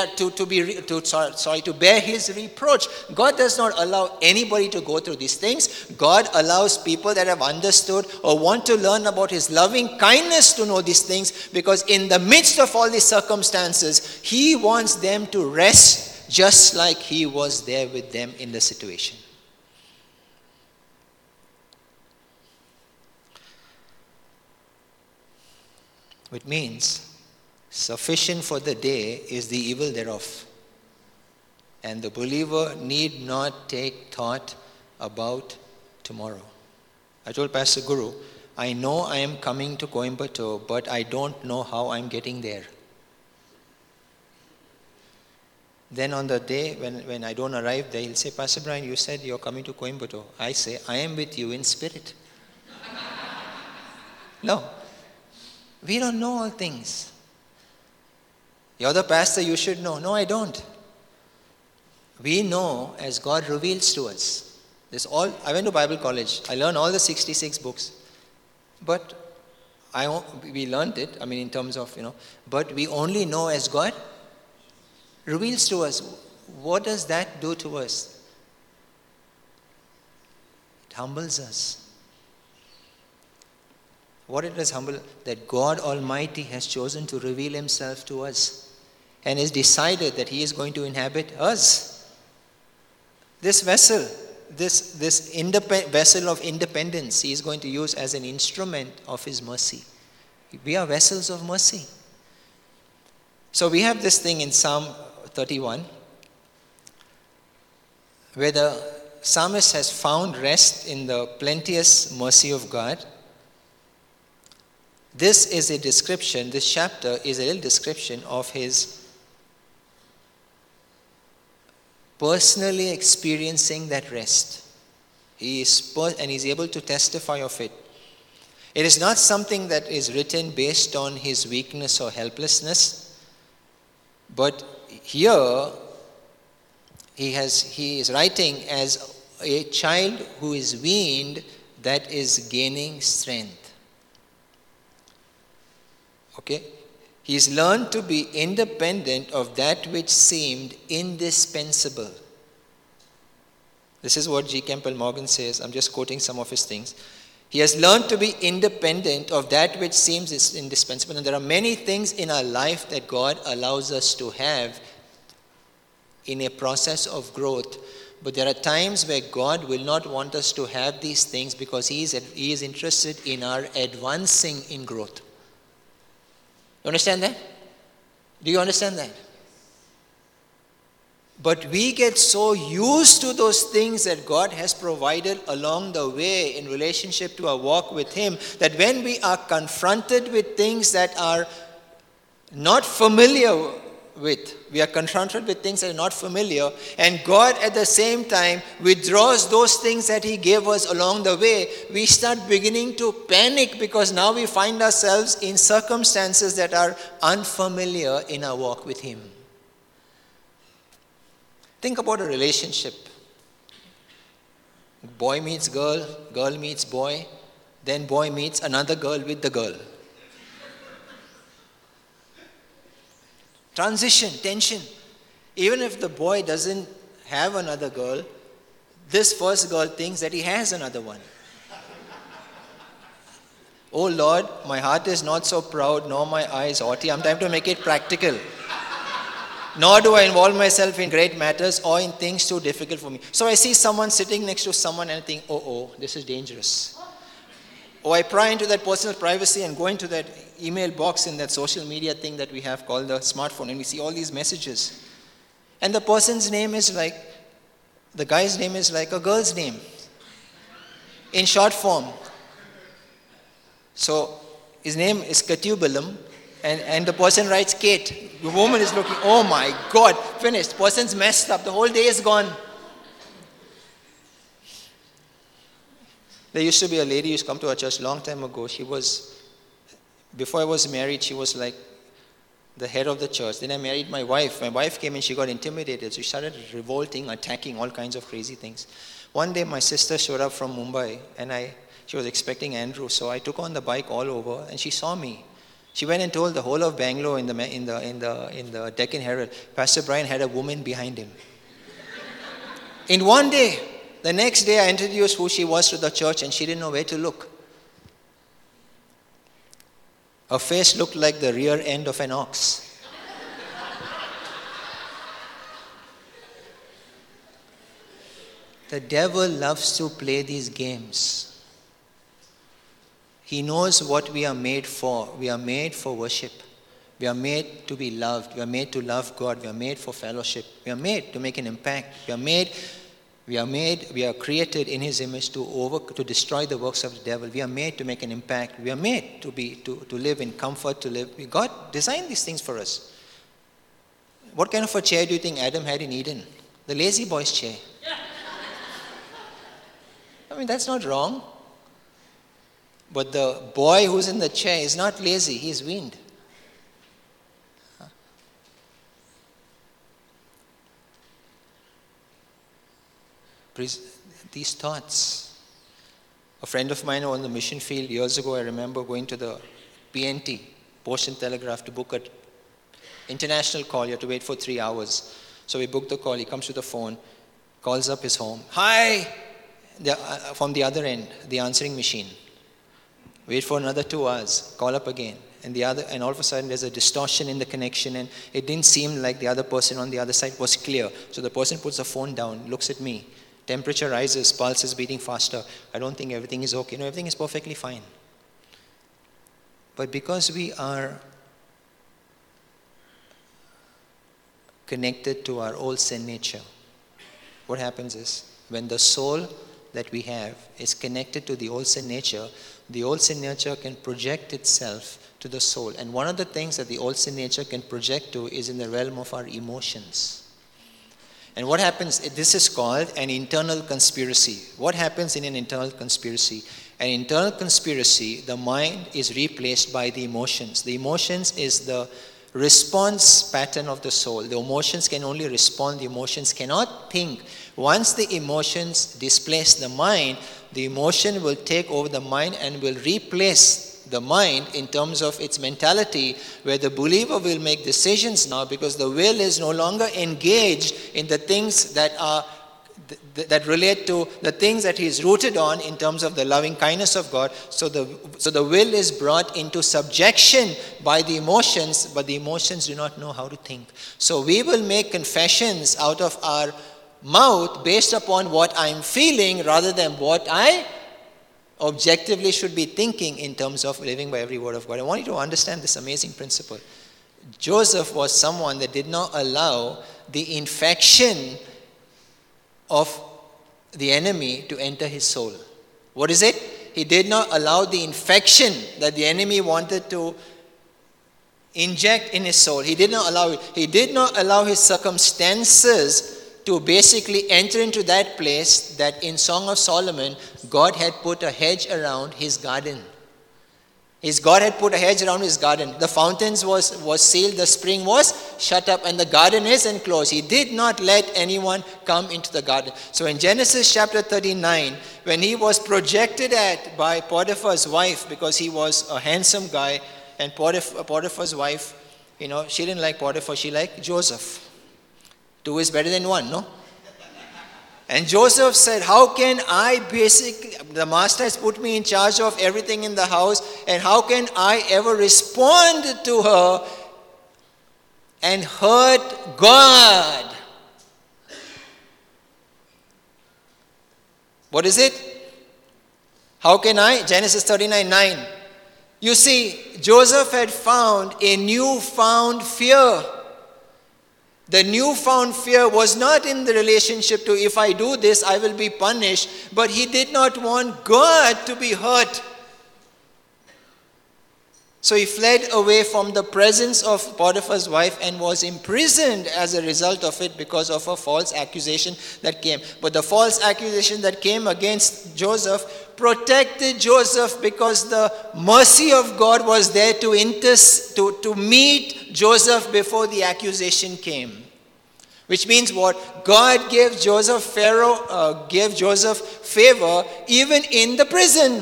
bear his reproach. God does not allow anybody to go through these things. God allows people that have understood or want to learn about his loving kindness to know these things, because in the midst of all these circumstances, he wants them to rest just like he was there with them in the situation. Which means, sufficient for the day is the evil thereof. And the believer need not take thought about tomorrow. I told Pastor Guru, I know I am coming to Coimbatore, but I don't know how I'm getting there. Then on the day when I don't arrive there, he'll say, Pastor Brian, you said you're coming to Coimbatore. I say, I am with you in spirit. No. We don't know all things. You're the pastor, you should know. No, I don't. We know as God reveals to us. I went to Bible college. I learned all the 66 books. But we learned it, in terms of, but we only know as God reveals to us. What does that do to us? It humbles us. What it is humble, that God Almighty has chosen to reveal himself to us and has decided that he is going to inhabit us. This vessel, this vessel of independence, he is going to use as an instrument of his mercy. We are vessels of mercy. So we have this thing in Psalm 31 where the psalmist has found rest in the plenteous mercy of God. this is a description, this chapter is a little description of his personally experiencing that rest. And he's able to testify of it. It is not something that is written based on his weakness or helplessness, but here he is writing as a child who is weaned that is gaining strength. Okay? He's learned to be independent of that which seemed indispensable. This is what G. Campbell Morgan says. I'm just quoting some of his things. He has learned to be independent of that which seems indispensable. And there are many things in our life that God allows us to have in a process of growth. But there are times where God will not want us to have these things because He is interested in our advancing in growth. You understand that? Do you understand that? But we get so used to those things that God has provided along the way in relationship to our walk with Him, that when we are confronted with things that are not familiar with, we are confronted with things that are not familiar, and God at the same time withdraws those things that He gave us along the way, we start beginning to panic because now we find ourselves in circumstances that are unfamiliar in our walk with Him. Think about a relationship. Boy meets girl, girl meets boy, then boy meets another girl with the girl. Transition, tension. Even if the boy doesn't have another girl, this first girl thinks that he has another one. Oh Lord, my heart is not so proud, nor my eyes haughty. I'm trying to make it practical. Nor do I involve myself in great matters or in things too difficult for me. So I see someone sitting next to someone and I think, oh, this is dangerous. Or I pry into that personal privacy and go into that email box in that social media thing that we have called the smartphone, and we see all these messages. And the person's name is like, the guy's name is like a girl's name in short form. So his name is Katubalam, and the person writes Kate. The woman is looking, oh my God, finished. Person's messed up. The whole day is gone. There used to be a lady who used to come to our church a long time ago. Before I was married, she was like the head of the church. Then I married my wife. My wife came and she got intimidated. So she started revolting, attacking, all kinds of crazy things. One day my sister showed up from Mumbai and she was expecting Andrew. So I took her on the bike all over and she saw me. She went and told the whole of Bangalore in the Deccan Herald, Pastor Brian had a woman behind him. In one day, the next day I introduced who she was to the church and she didn't know where to look. Her face looked like the rear end of an ox. The devil loves to play these games. He knows what we are made for. We are made for worship. We are made to be loved. We are made to love God. We are made for fellowship. We are made to make an impact. We are created in His image to destroy the works of the devil. We are made to make an impact. We are made to live in comfort, God designed these things for us. What kind of a chair do you think Adam had in Eden? The lazy boy's chair. I mean, that's not wrong. But the boy who's in the chair is not lazy, he's weaned. These thoughts. A friend of mine on the mission field years ago, I remember going to the PNT, Post and Telegraph, to book an international call. You have to wait for 3 hours. So we booked the call. He comes to the phone, calls up his home. Hi! From the other end, the answering machine. Wait for another 2 hours, call up again. And all of a sudden there's a distortion in the connection and it didn't seem like the other person on the other side was clear. So the person puts the phone down, looks at me. Temperature rises, pulse is beating faster. I don't think everything is okay. No, everything is perfectly fine. But because we are connected to our old sin nature, what happens is when the soul that we have is connected to the old sin nature, the old sin nature can project itself to the soul. And one of the things that the old sin nature can project to is in the realm of our emotions. And what happens, this is called an internal conspiracy. What happens in an internal conspiracy? An internal conspiracy, the mind is replaced by the emotions. The emotions is the response pattern of the soul. The emotions can only respond, the emotions cannot think. Once the emotions displace the mind, the emotion will take over the mind and will replace the mind in terms of its mentality, where the believer will make decisions now because the will is no longer engaged in the things that are that relate to the things that he is rooted on in terms of the loving kindness of God. So the will is brought into subjection by the emotions, but the emotions do not know how to think. So we will make confessions out of our mouth based upon what I'm feeling rather than what I objectively should be thinking in terms of living by every word of God. I want you to understand this amazing principle. Joseph was someone that did not allow the infection of the enemy to enter his soul. What is it? He did not allow the infection that the enemy wanted to inject in his soul. He did not allow it. He did not allow his circumstances to basically enter into that place that in Song of Solomon, God had put a hedge around his garden. God had put a hedge around his garden. The fountains was sealed, the spring was shut up, and the garden is enclosed. He did not let anyone come into the garden. So in Genesis chapter 39, when he was projected at by Potiphar's wife, because he was a handsome guy, and Potiphar's wife, she didn't like Potiphar, she liked Joseph. 2 is better than 1, no? And Joseph said, how can I the master has put me in charge of everything in the house, and how can I ever respond to her and hurt God? What is it? How can I? Genesis 39:9. You see, Joseph had found a newfound fear. The newfound fear was not in the relationship to if I do this, I will be punished, but he did not want God to be hurt. So he fled away from the presence of Potiphar's wife and was imprisoned as a result of it because of a false accusation that came. But the false accusation that came against Joseph protected Joseph because the mercy of God was there to meet Joseph before the accusation came. Which means what? God gave Joseph favor even in the prison.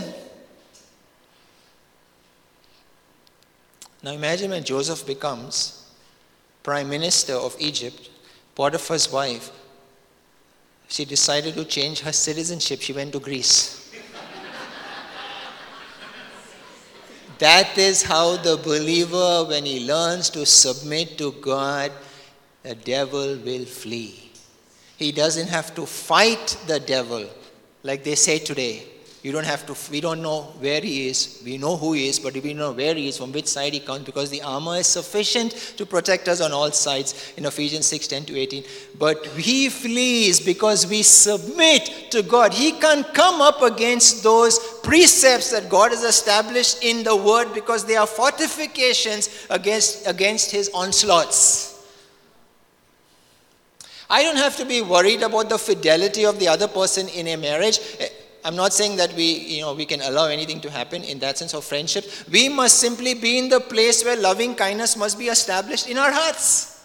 Now imagine when Joseph becomes prime minister of Egypt, Potiphar's wife, she decided to change her citizenship. She went to Greece. That is how the believer, when he learns to submit to God, the devil will flee. He doesn't have to fight the devil like they say today. We don't know where he is. We know who he is, but we don't know where he is, from which side he comes, because the armor is sufficient to protect us on all sides in Ephesians 6:10-18. But he flees because we submit to God. He can't come up against those precepts that God has established in the Word because they are fortifications against his onslaughts. I don't have to be worried about the fidelity of the other person in a marriage. I'm not saying that we can allow anything to happen in that sense of friendship. We must simply be in the place where loving kindness must be established in our hearts.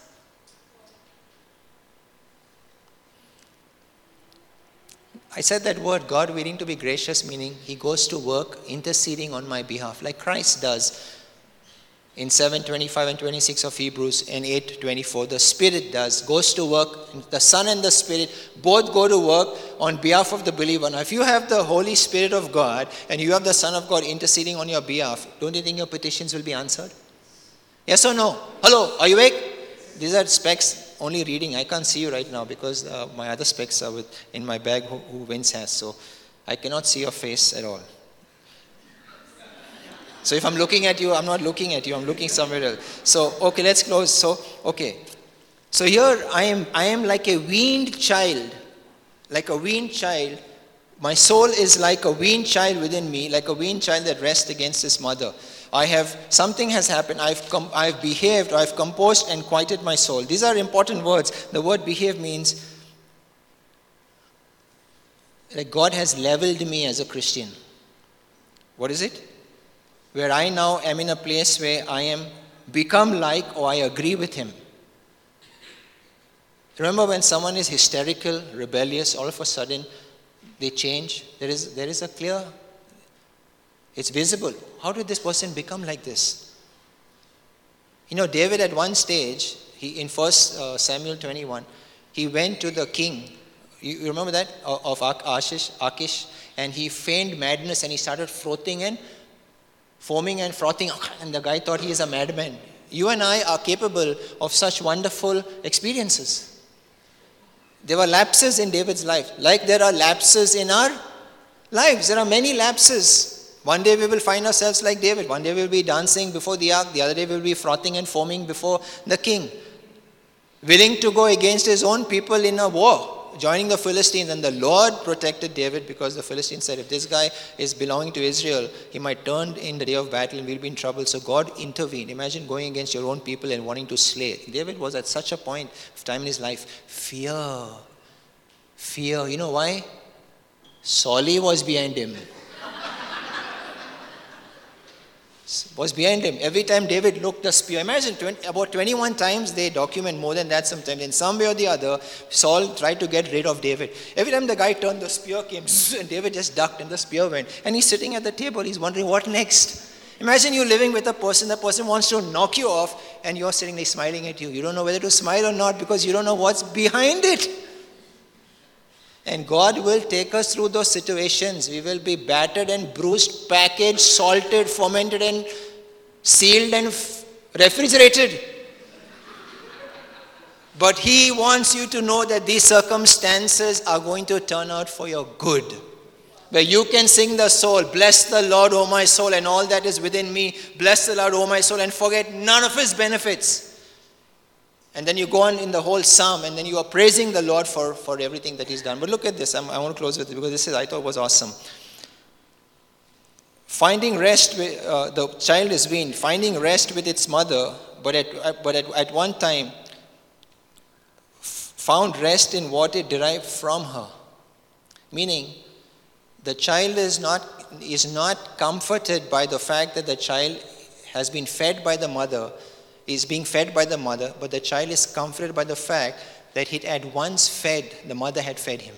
I said that word, God willing to be gracious, meaning he goes to work interceding on my behalf, like Christ does. In 7:25 and 26 of Hebrews and 8:24, the Spirit goes to work. The Son and the Spirit both go to work on behalf of the believer. Now, if you have the Holy Spirit of God and you have the Son of God interceding on your behalf, don't you think your petitions will be answered? Yes or no? Hello, are you awake? These are specs, only reading. I can't see you right now because my other specs are in my bag who Vince has. So I cannot see your face at all. So if I'm looking at you, I'm not looking at you, I'm looking somewhere else. So, okay, let's close. So here I am like a weaned child. Like a weaned child. My soul is like a weaned child within me, like a weaned child that rests against his mother. Something has happened. I've behaved, I've composed and quieted my soul. These are important words. The word behave means like God has leveled me as a Christian. What is it? Where I now am in a place where I am become like or I agree with him. Remember when someone is hysterical, rebellious, all of a sudden they change? There is a clear, it's visible. How did this person become like this? David at one stage, in 1 Samuel 21, he went to the king. You remember that? Of Achish, and he feigned madness and he started frothing and foaming and frothing, and the guy thought he is a madman. You and I are capable of such wonderful experiences. There were lapses in David's life, like there are lapses in our lives. There are many lapses. One day we will find ourselves like David. One day we will be dancing before the ark. The other day we will be frothing and foaming before the king. Willing to go against his own people in a war, joining the Philistines. And the Lord protected David because the Philistines said, if this guy is belonging to Israel, he might turn in the day of battle and we'll be in trouble. So God intervened. Imagine going against your own people and wanting to slay. David was at such a point of time in his life. Fear. You know why? Saul was behind him. Every time David looked the spear. Imagine about 21 times they document, more than that sometimes. In some way or the other, Saul tried to get rid of David. Every time the guy turned, the spear came and David just ducked and the spear went. And he's sitting at the table, he's wondering what next. Imagine you living with a person, the person wants to knock you off and you're sitting there smiling at you. You don't know whether to smile or not because you don't know what's behind it. And God will take us through those situations. We will be battered and bruised, packaged, salted, fermented and sealed and refrigerated. But He wants you to know that these circumstances are going to turn out for your good. Where you can sing the soul, bless the Lord, O my soul, and all that is within me. Bless the Lord, O my soul, and forget none of His benefits. And then you go on in the whole psalm and then you are praising the Lord for everything that He's done. But look at this. I want to close with it because this I thought was awesome. Finding rest, the child is weaned, finding rest with its mother, but at one time found rest in what it derived from her. Meaning, the child is not comforted by the fact that the child has been fed by the mother, is being fed by the mother, but the child is comforted by the fact that he had once fed, the mother had fed him.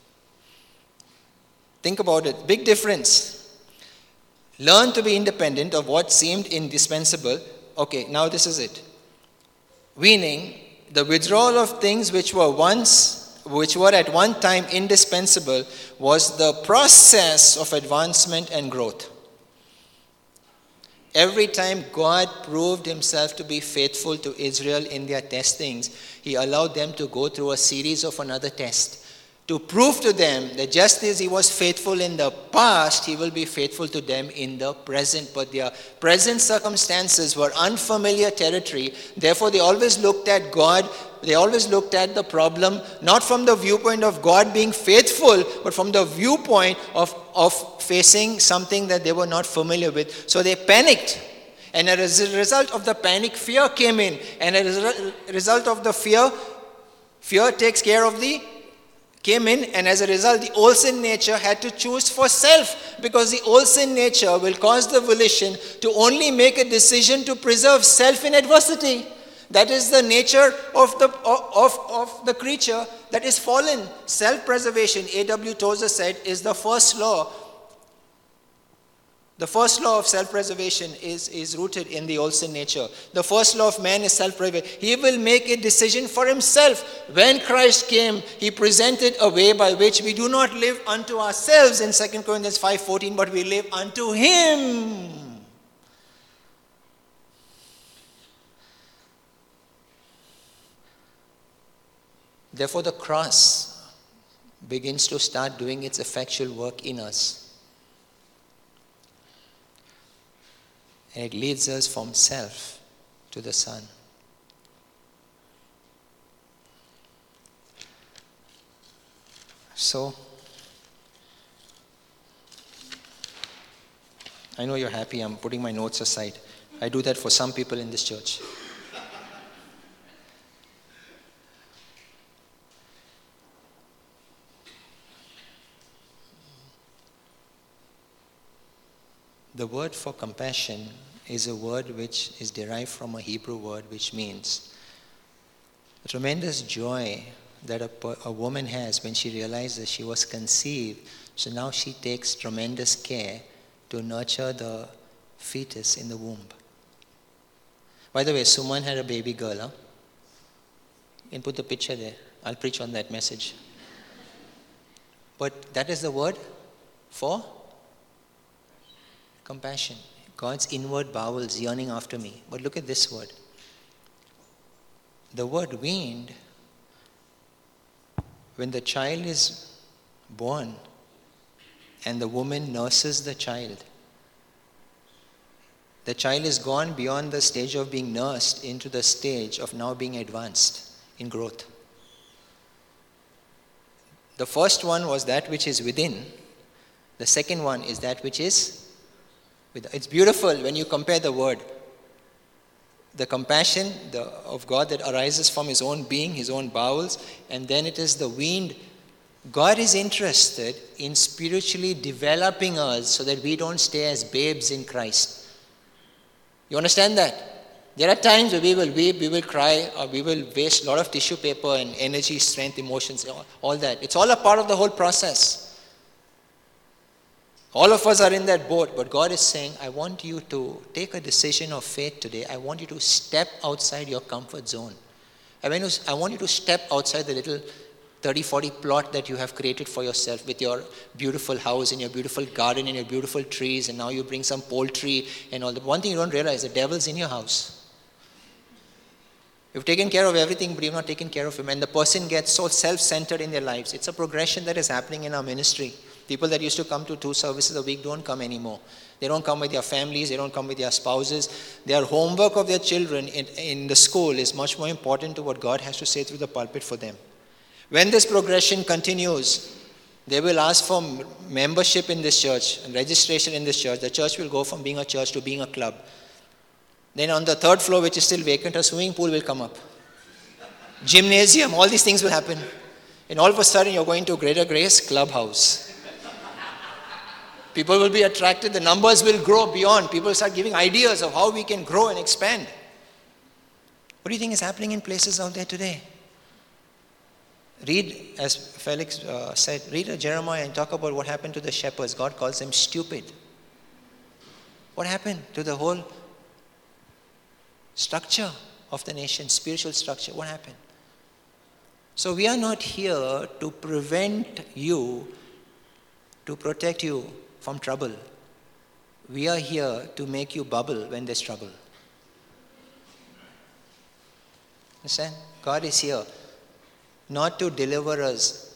Think about it. Big difference. Learn to be independent of what seemed indispensable. Okay, now this is it. Weaning, the withdrawal of things which were at one time indispensable, was the process of advancement and growth. Every time God proved Himself to be faithful to Israel in their testings, He allowed them to go through a series of another test to prove to them that just as He was faithful in the past, He will be faithful to them in the present. But their present circumstances were unfamiliar territory. Therefore, they always looked at God. They always looked at the problem not from the viewpoint of God being faithful, but from the viewpoint of facing something that they were not familiar with. So they panicked. And as a result of the panic, fear came in. And as a result of the fear takes care of came in, and as a result, the old sin nature had to choose for self, because the old sin nature will cause the volition to only make a decision to preserve self in adversity. That is the nature of the creature that is fallen. Self-preservation, A.W. Tozer said, is the first law. The first law of self-preservation is rooted in the old sin nature. The first law of man is self-preservation. He will make a decision for himself. When Christ came, He presented a way by which we do not live unto ourselves in 2 Corinthians 5:14, but we live unto Him. Therefore, the cross begins to start doing its effectual work in us. And it leads us from self to the Son. So, I know you're happy. I'm putting my notes aside. I do that for some people in this church. The word for compassion is a word which is derived from a Hebrew word which means the tremendous joy that a woman has when she realizes she was conceived. So now she takes tremendous care to nurture the fetus in the womb. By the way, Suman had a baby girl. Huh? You can put the picture there. I'll preach on that message. But that is the word for compassion. God's inward bowels yearning after me. But look at this word. The word weaned, when the child is born and the woman nurses the child is gone beyond the stage of being nursed into the stage of now being advanced in growth. The first one was that which is within. The second one is that which is within. It's beautiful when you compare the word. The compassion of God that arises from His own being, His own bowels, and then it is the weaned. God is interested in spiritually developing us so that we don't stay as babes in Christ. You understand that? There are times where we will weep, we will cry, or we will waste a lot of tissue paper and energy, strength, emotions, all that. It's all a part of the whole process. All of us are in that boat, but God is saying, I want you to take a decision of faith today. I want you to step outside your comfort zone. I want you to step outside the little 30-40 plot that you have created for yourself with your beautiful house and your beautiful garden and your beautiful trees, and now you bring some poultry and all that. One thing you don't realize, the devil's in your house. You've taken care of everything, but you've not taken care of him. And the person gets so self-centered in their lives. It's a progression that is happening in our ministry. People that used to come to 2 services a week don't come anymore. They don't come with their families. They don't come with their spouses. Their homework of their children in the school is much more important to what God has to say through the pulpit for them. When this progression continues, they will ask for membership in this church and registration in this church. The church will go from being a church to being a club. Then on the 3rd floor, which is still vacant, a swimming pool will come up. Gymnasium, all these things will happen. And all of a sudden, you're going to Greater Grace Clubhouse. People will be attracted. The numbers will grow beyond. People will start giving ideas of how we can grow and expand. What do you think is happening in places out there today? Read, as Felix said, read Jeremiah and talk about what happened to the shepherds. God calls them stupid. What happened to the whole structure of the nation, spiritual structure? What happened? So we are not here to prevent you, to protect you from trouble. We are here to make you bubble when there's trouble. Understand? God is here not to deliver us,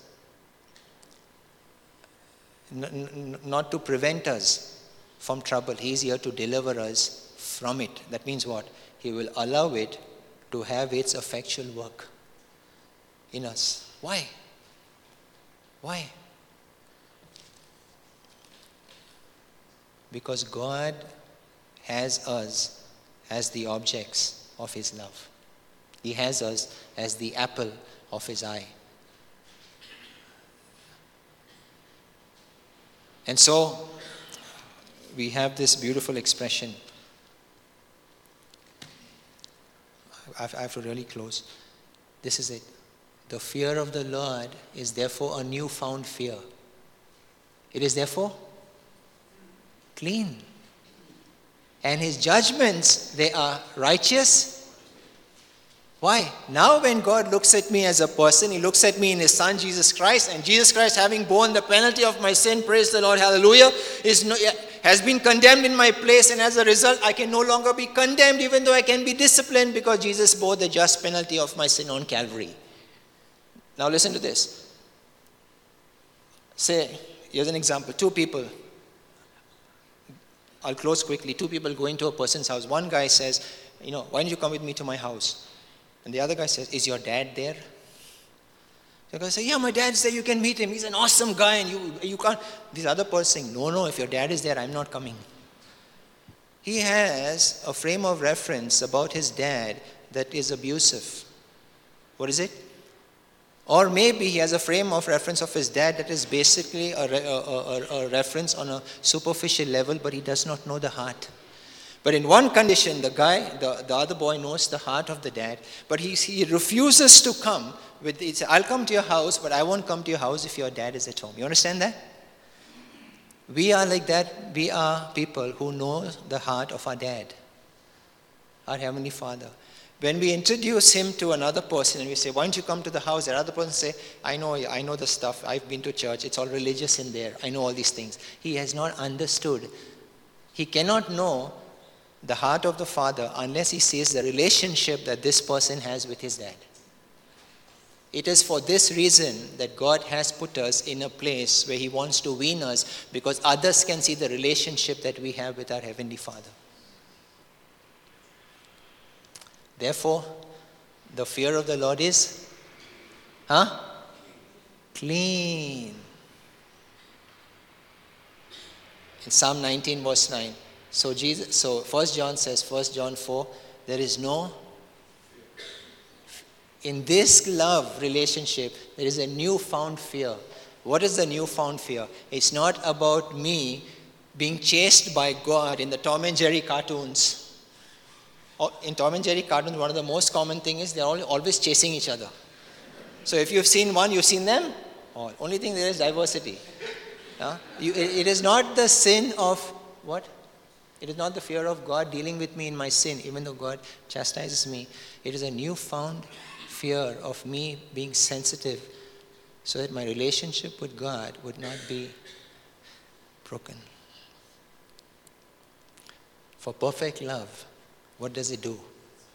not to prevent us from trouble. He is here to deliver us from it. That means what? He will allow it to have its effectual work in us. Why? Why? Because God has us as the objects of His love. He has us as the apple of His eye. And so, we have this beautiful expression. I have to really close. This is it. The fear of the Lord is therefore a newfound fear. It is therefore clean. And His judgments, they are righteous. Why? Now when God looks at me as a person, He looks at me in His Son, Jesus Christ, and Jesus Christ, having borne the penalty of my sin, praise the Lord, hallelujah, has been condemned in my place, and as a result, I can no longer be condemned, even though I can be disciplined, because Jesus bore the just penalty of my sin on Calvary. Now listen to this. Say, here's an example. 2 people. I'll close quickly. 2 people go into a person's house. One guy says, why don't you come with me to my house? And the other guy says, is your dad there? The guy says, yeah, my dad's there. You can meet him. He's an awesome guy, and you can't. This other person saying, no, if your dad is there, I'm not coming. he has a frame of reference about his dad that is abusive. What is it? Or maybe he has a frame of reference of his dad that is basically a reference on a superficial level, but he does not know the heart. But in one condition, the other boy knows the heart of the dad, but he refuses to come with, I'll come to your house, but I won't come to your house if your dad is at home. You understand that? We are like that. We are people who know the heart of our dad, our Heavenly Father. When we introduce him to another person and we say, why don't you come to the house? The other person say, I know the stuff. I've been to church. It's all religious in there. I know all these things. He has not understood. He cannot know the heart of the Father unless he sees the relationship that this person has with his dad. It is for this reason that God has put us in a place where he wants to wean us, because others can see the relationship that we have with our Heavenly Father. Therefore, the fear of the Lord is clean. In Psalm 19 verse 9. So 1 John says, 1 John 4, there is no, in this love relationship, there is a newfound fear. What is the newfound fear? It's not about me being chased by God in the Tom and Jerry cartoons. In Tom and Jerry cartoons, one of the most common thing is they're always chasing each other. So if you've seen one, you've seen them all. Only thing there is diversity. It is not the sin of what? It is not the fear of God dealing with me in my sin, even though God chastises me. It is a newfound fear of me being sensitive so that my relationship with God would not be broken. For perfect love, what does it do?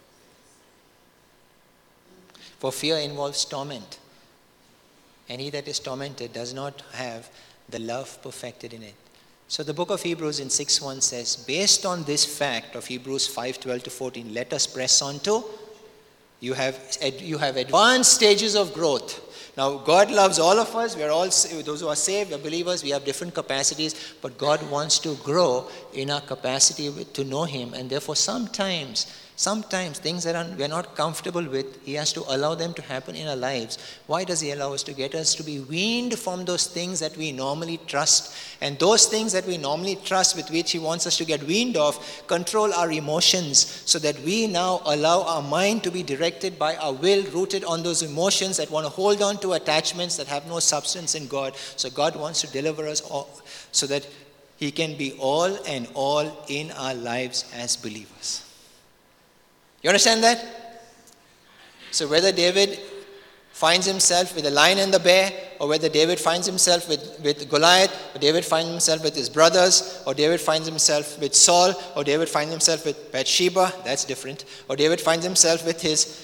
For fear involves torment. And he that is tormented does not have the love perfected in it. So the book of Hebrews in 6:1 says, based on this fact of Hebrews 5:12 to 14, let us press on to, you have advanced stages of growth. Now, God loves all of us. We are all, those who are saved, we are believers, we have different capacities, but God wants to grow in our capacity to know him, and therefore sometimes things that we are not comfortable with, he has to allow them to happen in our lives. Why does he allow us? To get us to be weaned from those things that we normally trust. And those things that we normally trust, with which he wants us to get weaned of, control our emotions, so that we now allow our mind to be directed by our will, rooted on those emotions that want to hold on to attachments that have no substance in God. So God wants to deliver us all, so that he can be all and all in our lives as believers. You understand that? So whether David finds himself with the lion and the bear, or whether David finds himself with Goliath, or David finds himself with his brothers, or David finds himself with Saul, or David finds himself with Bathsheba, that's different, or David finds himself with his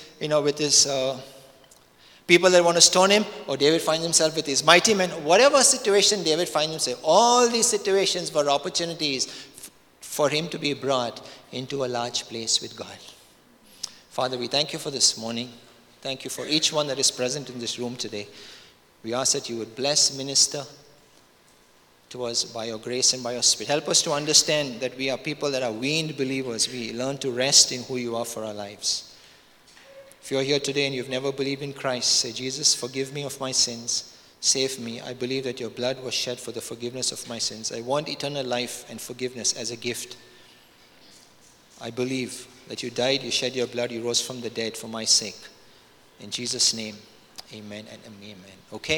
people that want to stone him, or David finds himself with his mighty men, whatever situation David finds himself, all these situations were opportunities for him to be brought into a large place with God. Father, we thank you for this morning. Thank you for each one that is present in this room today. We ask that you would bless, minister to us by your grace and by your Spirit. Help us to understand that we are people that are weaned believers. We learn to rest in who you are for our lives. If you are here today and you've never believed in Christ, say, Jesus, forgive me of my sins. Save me. I believe that your blood was shed for the forgiveness of my sins. I want eternal life and forgiveness as a gift. I believe that you died, you shed your blood, you rose from the dead for my sake. In Jesus' name, amen and amen. Okay?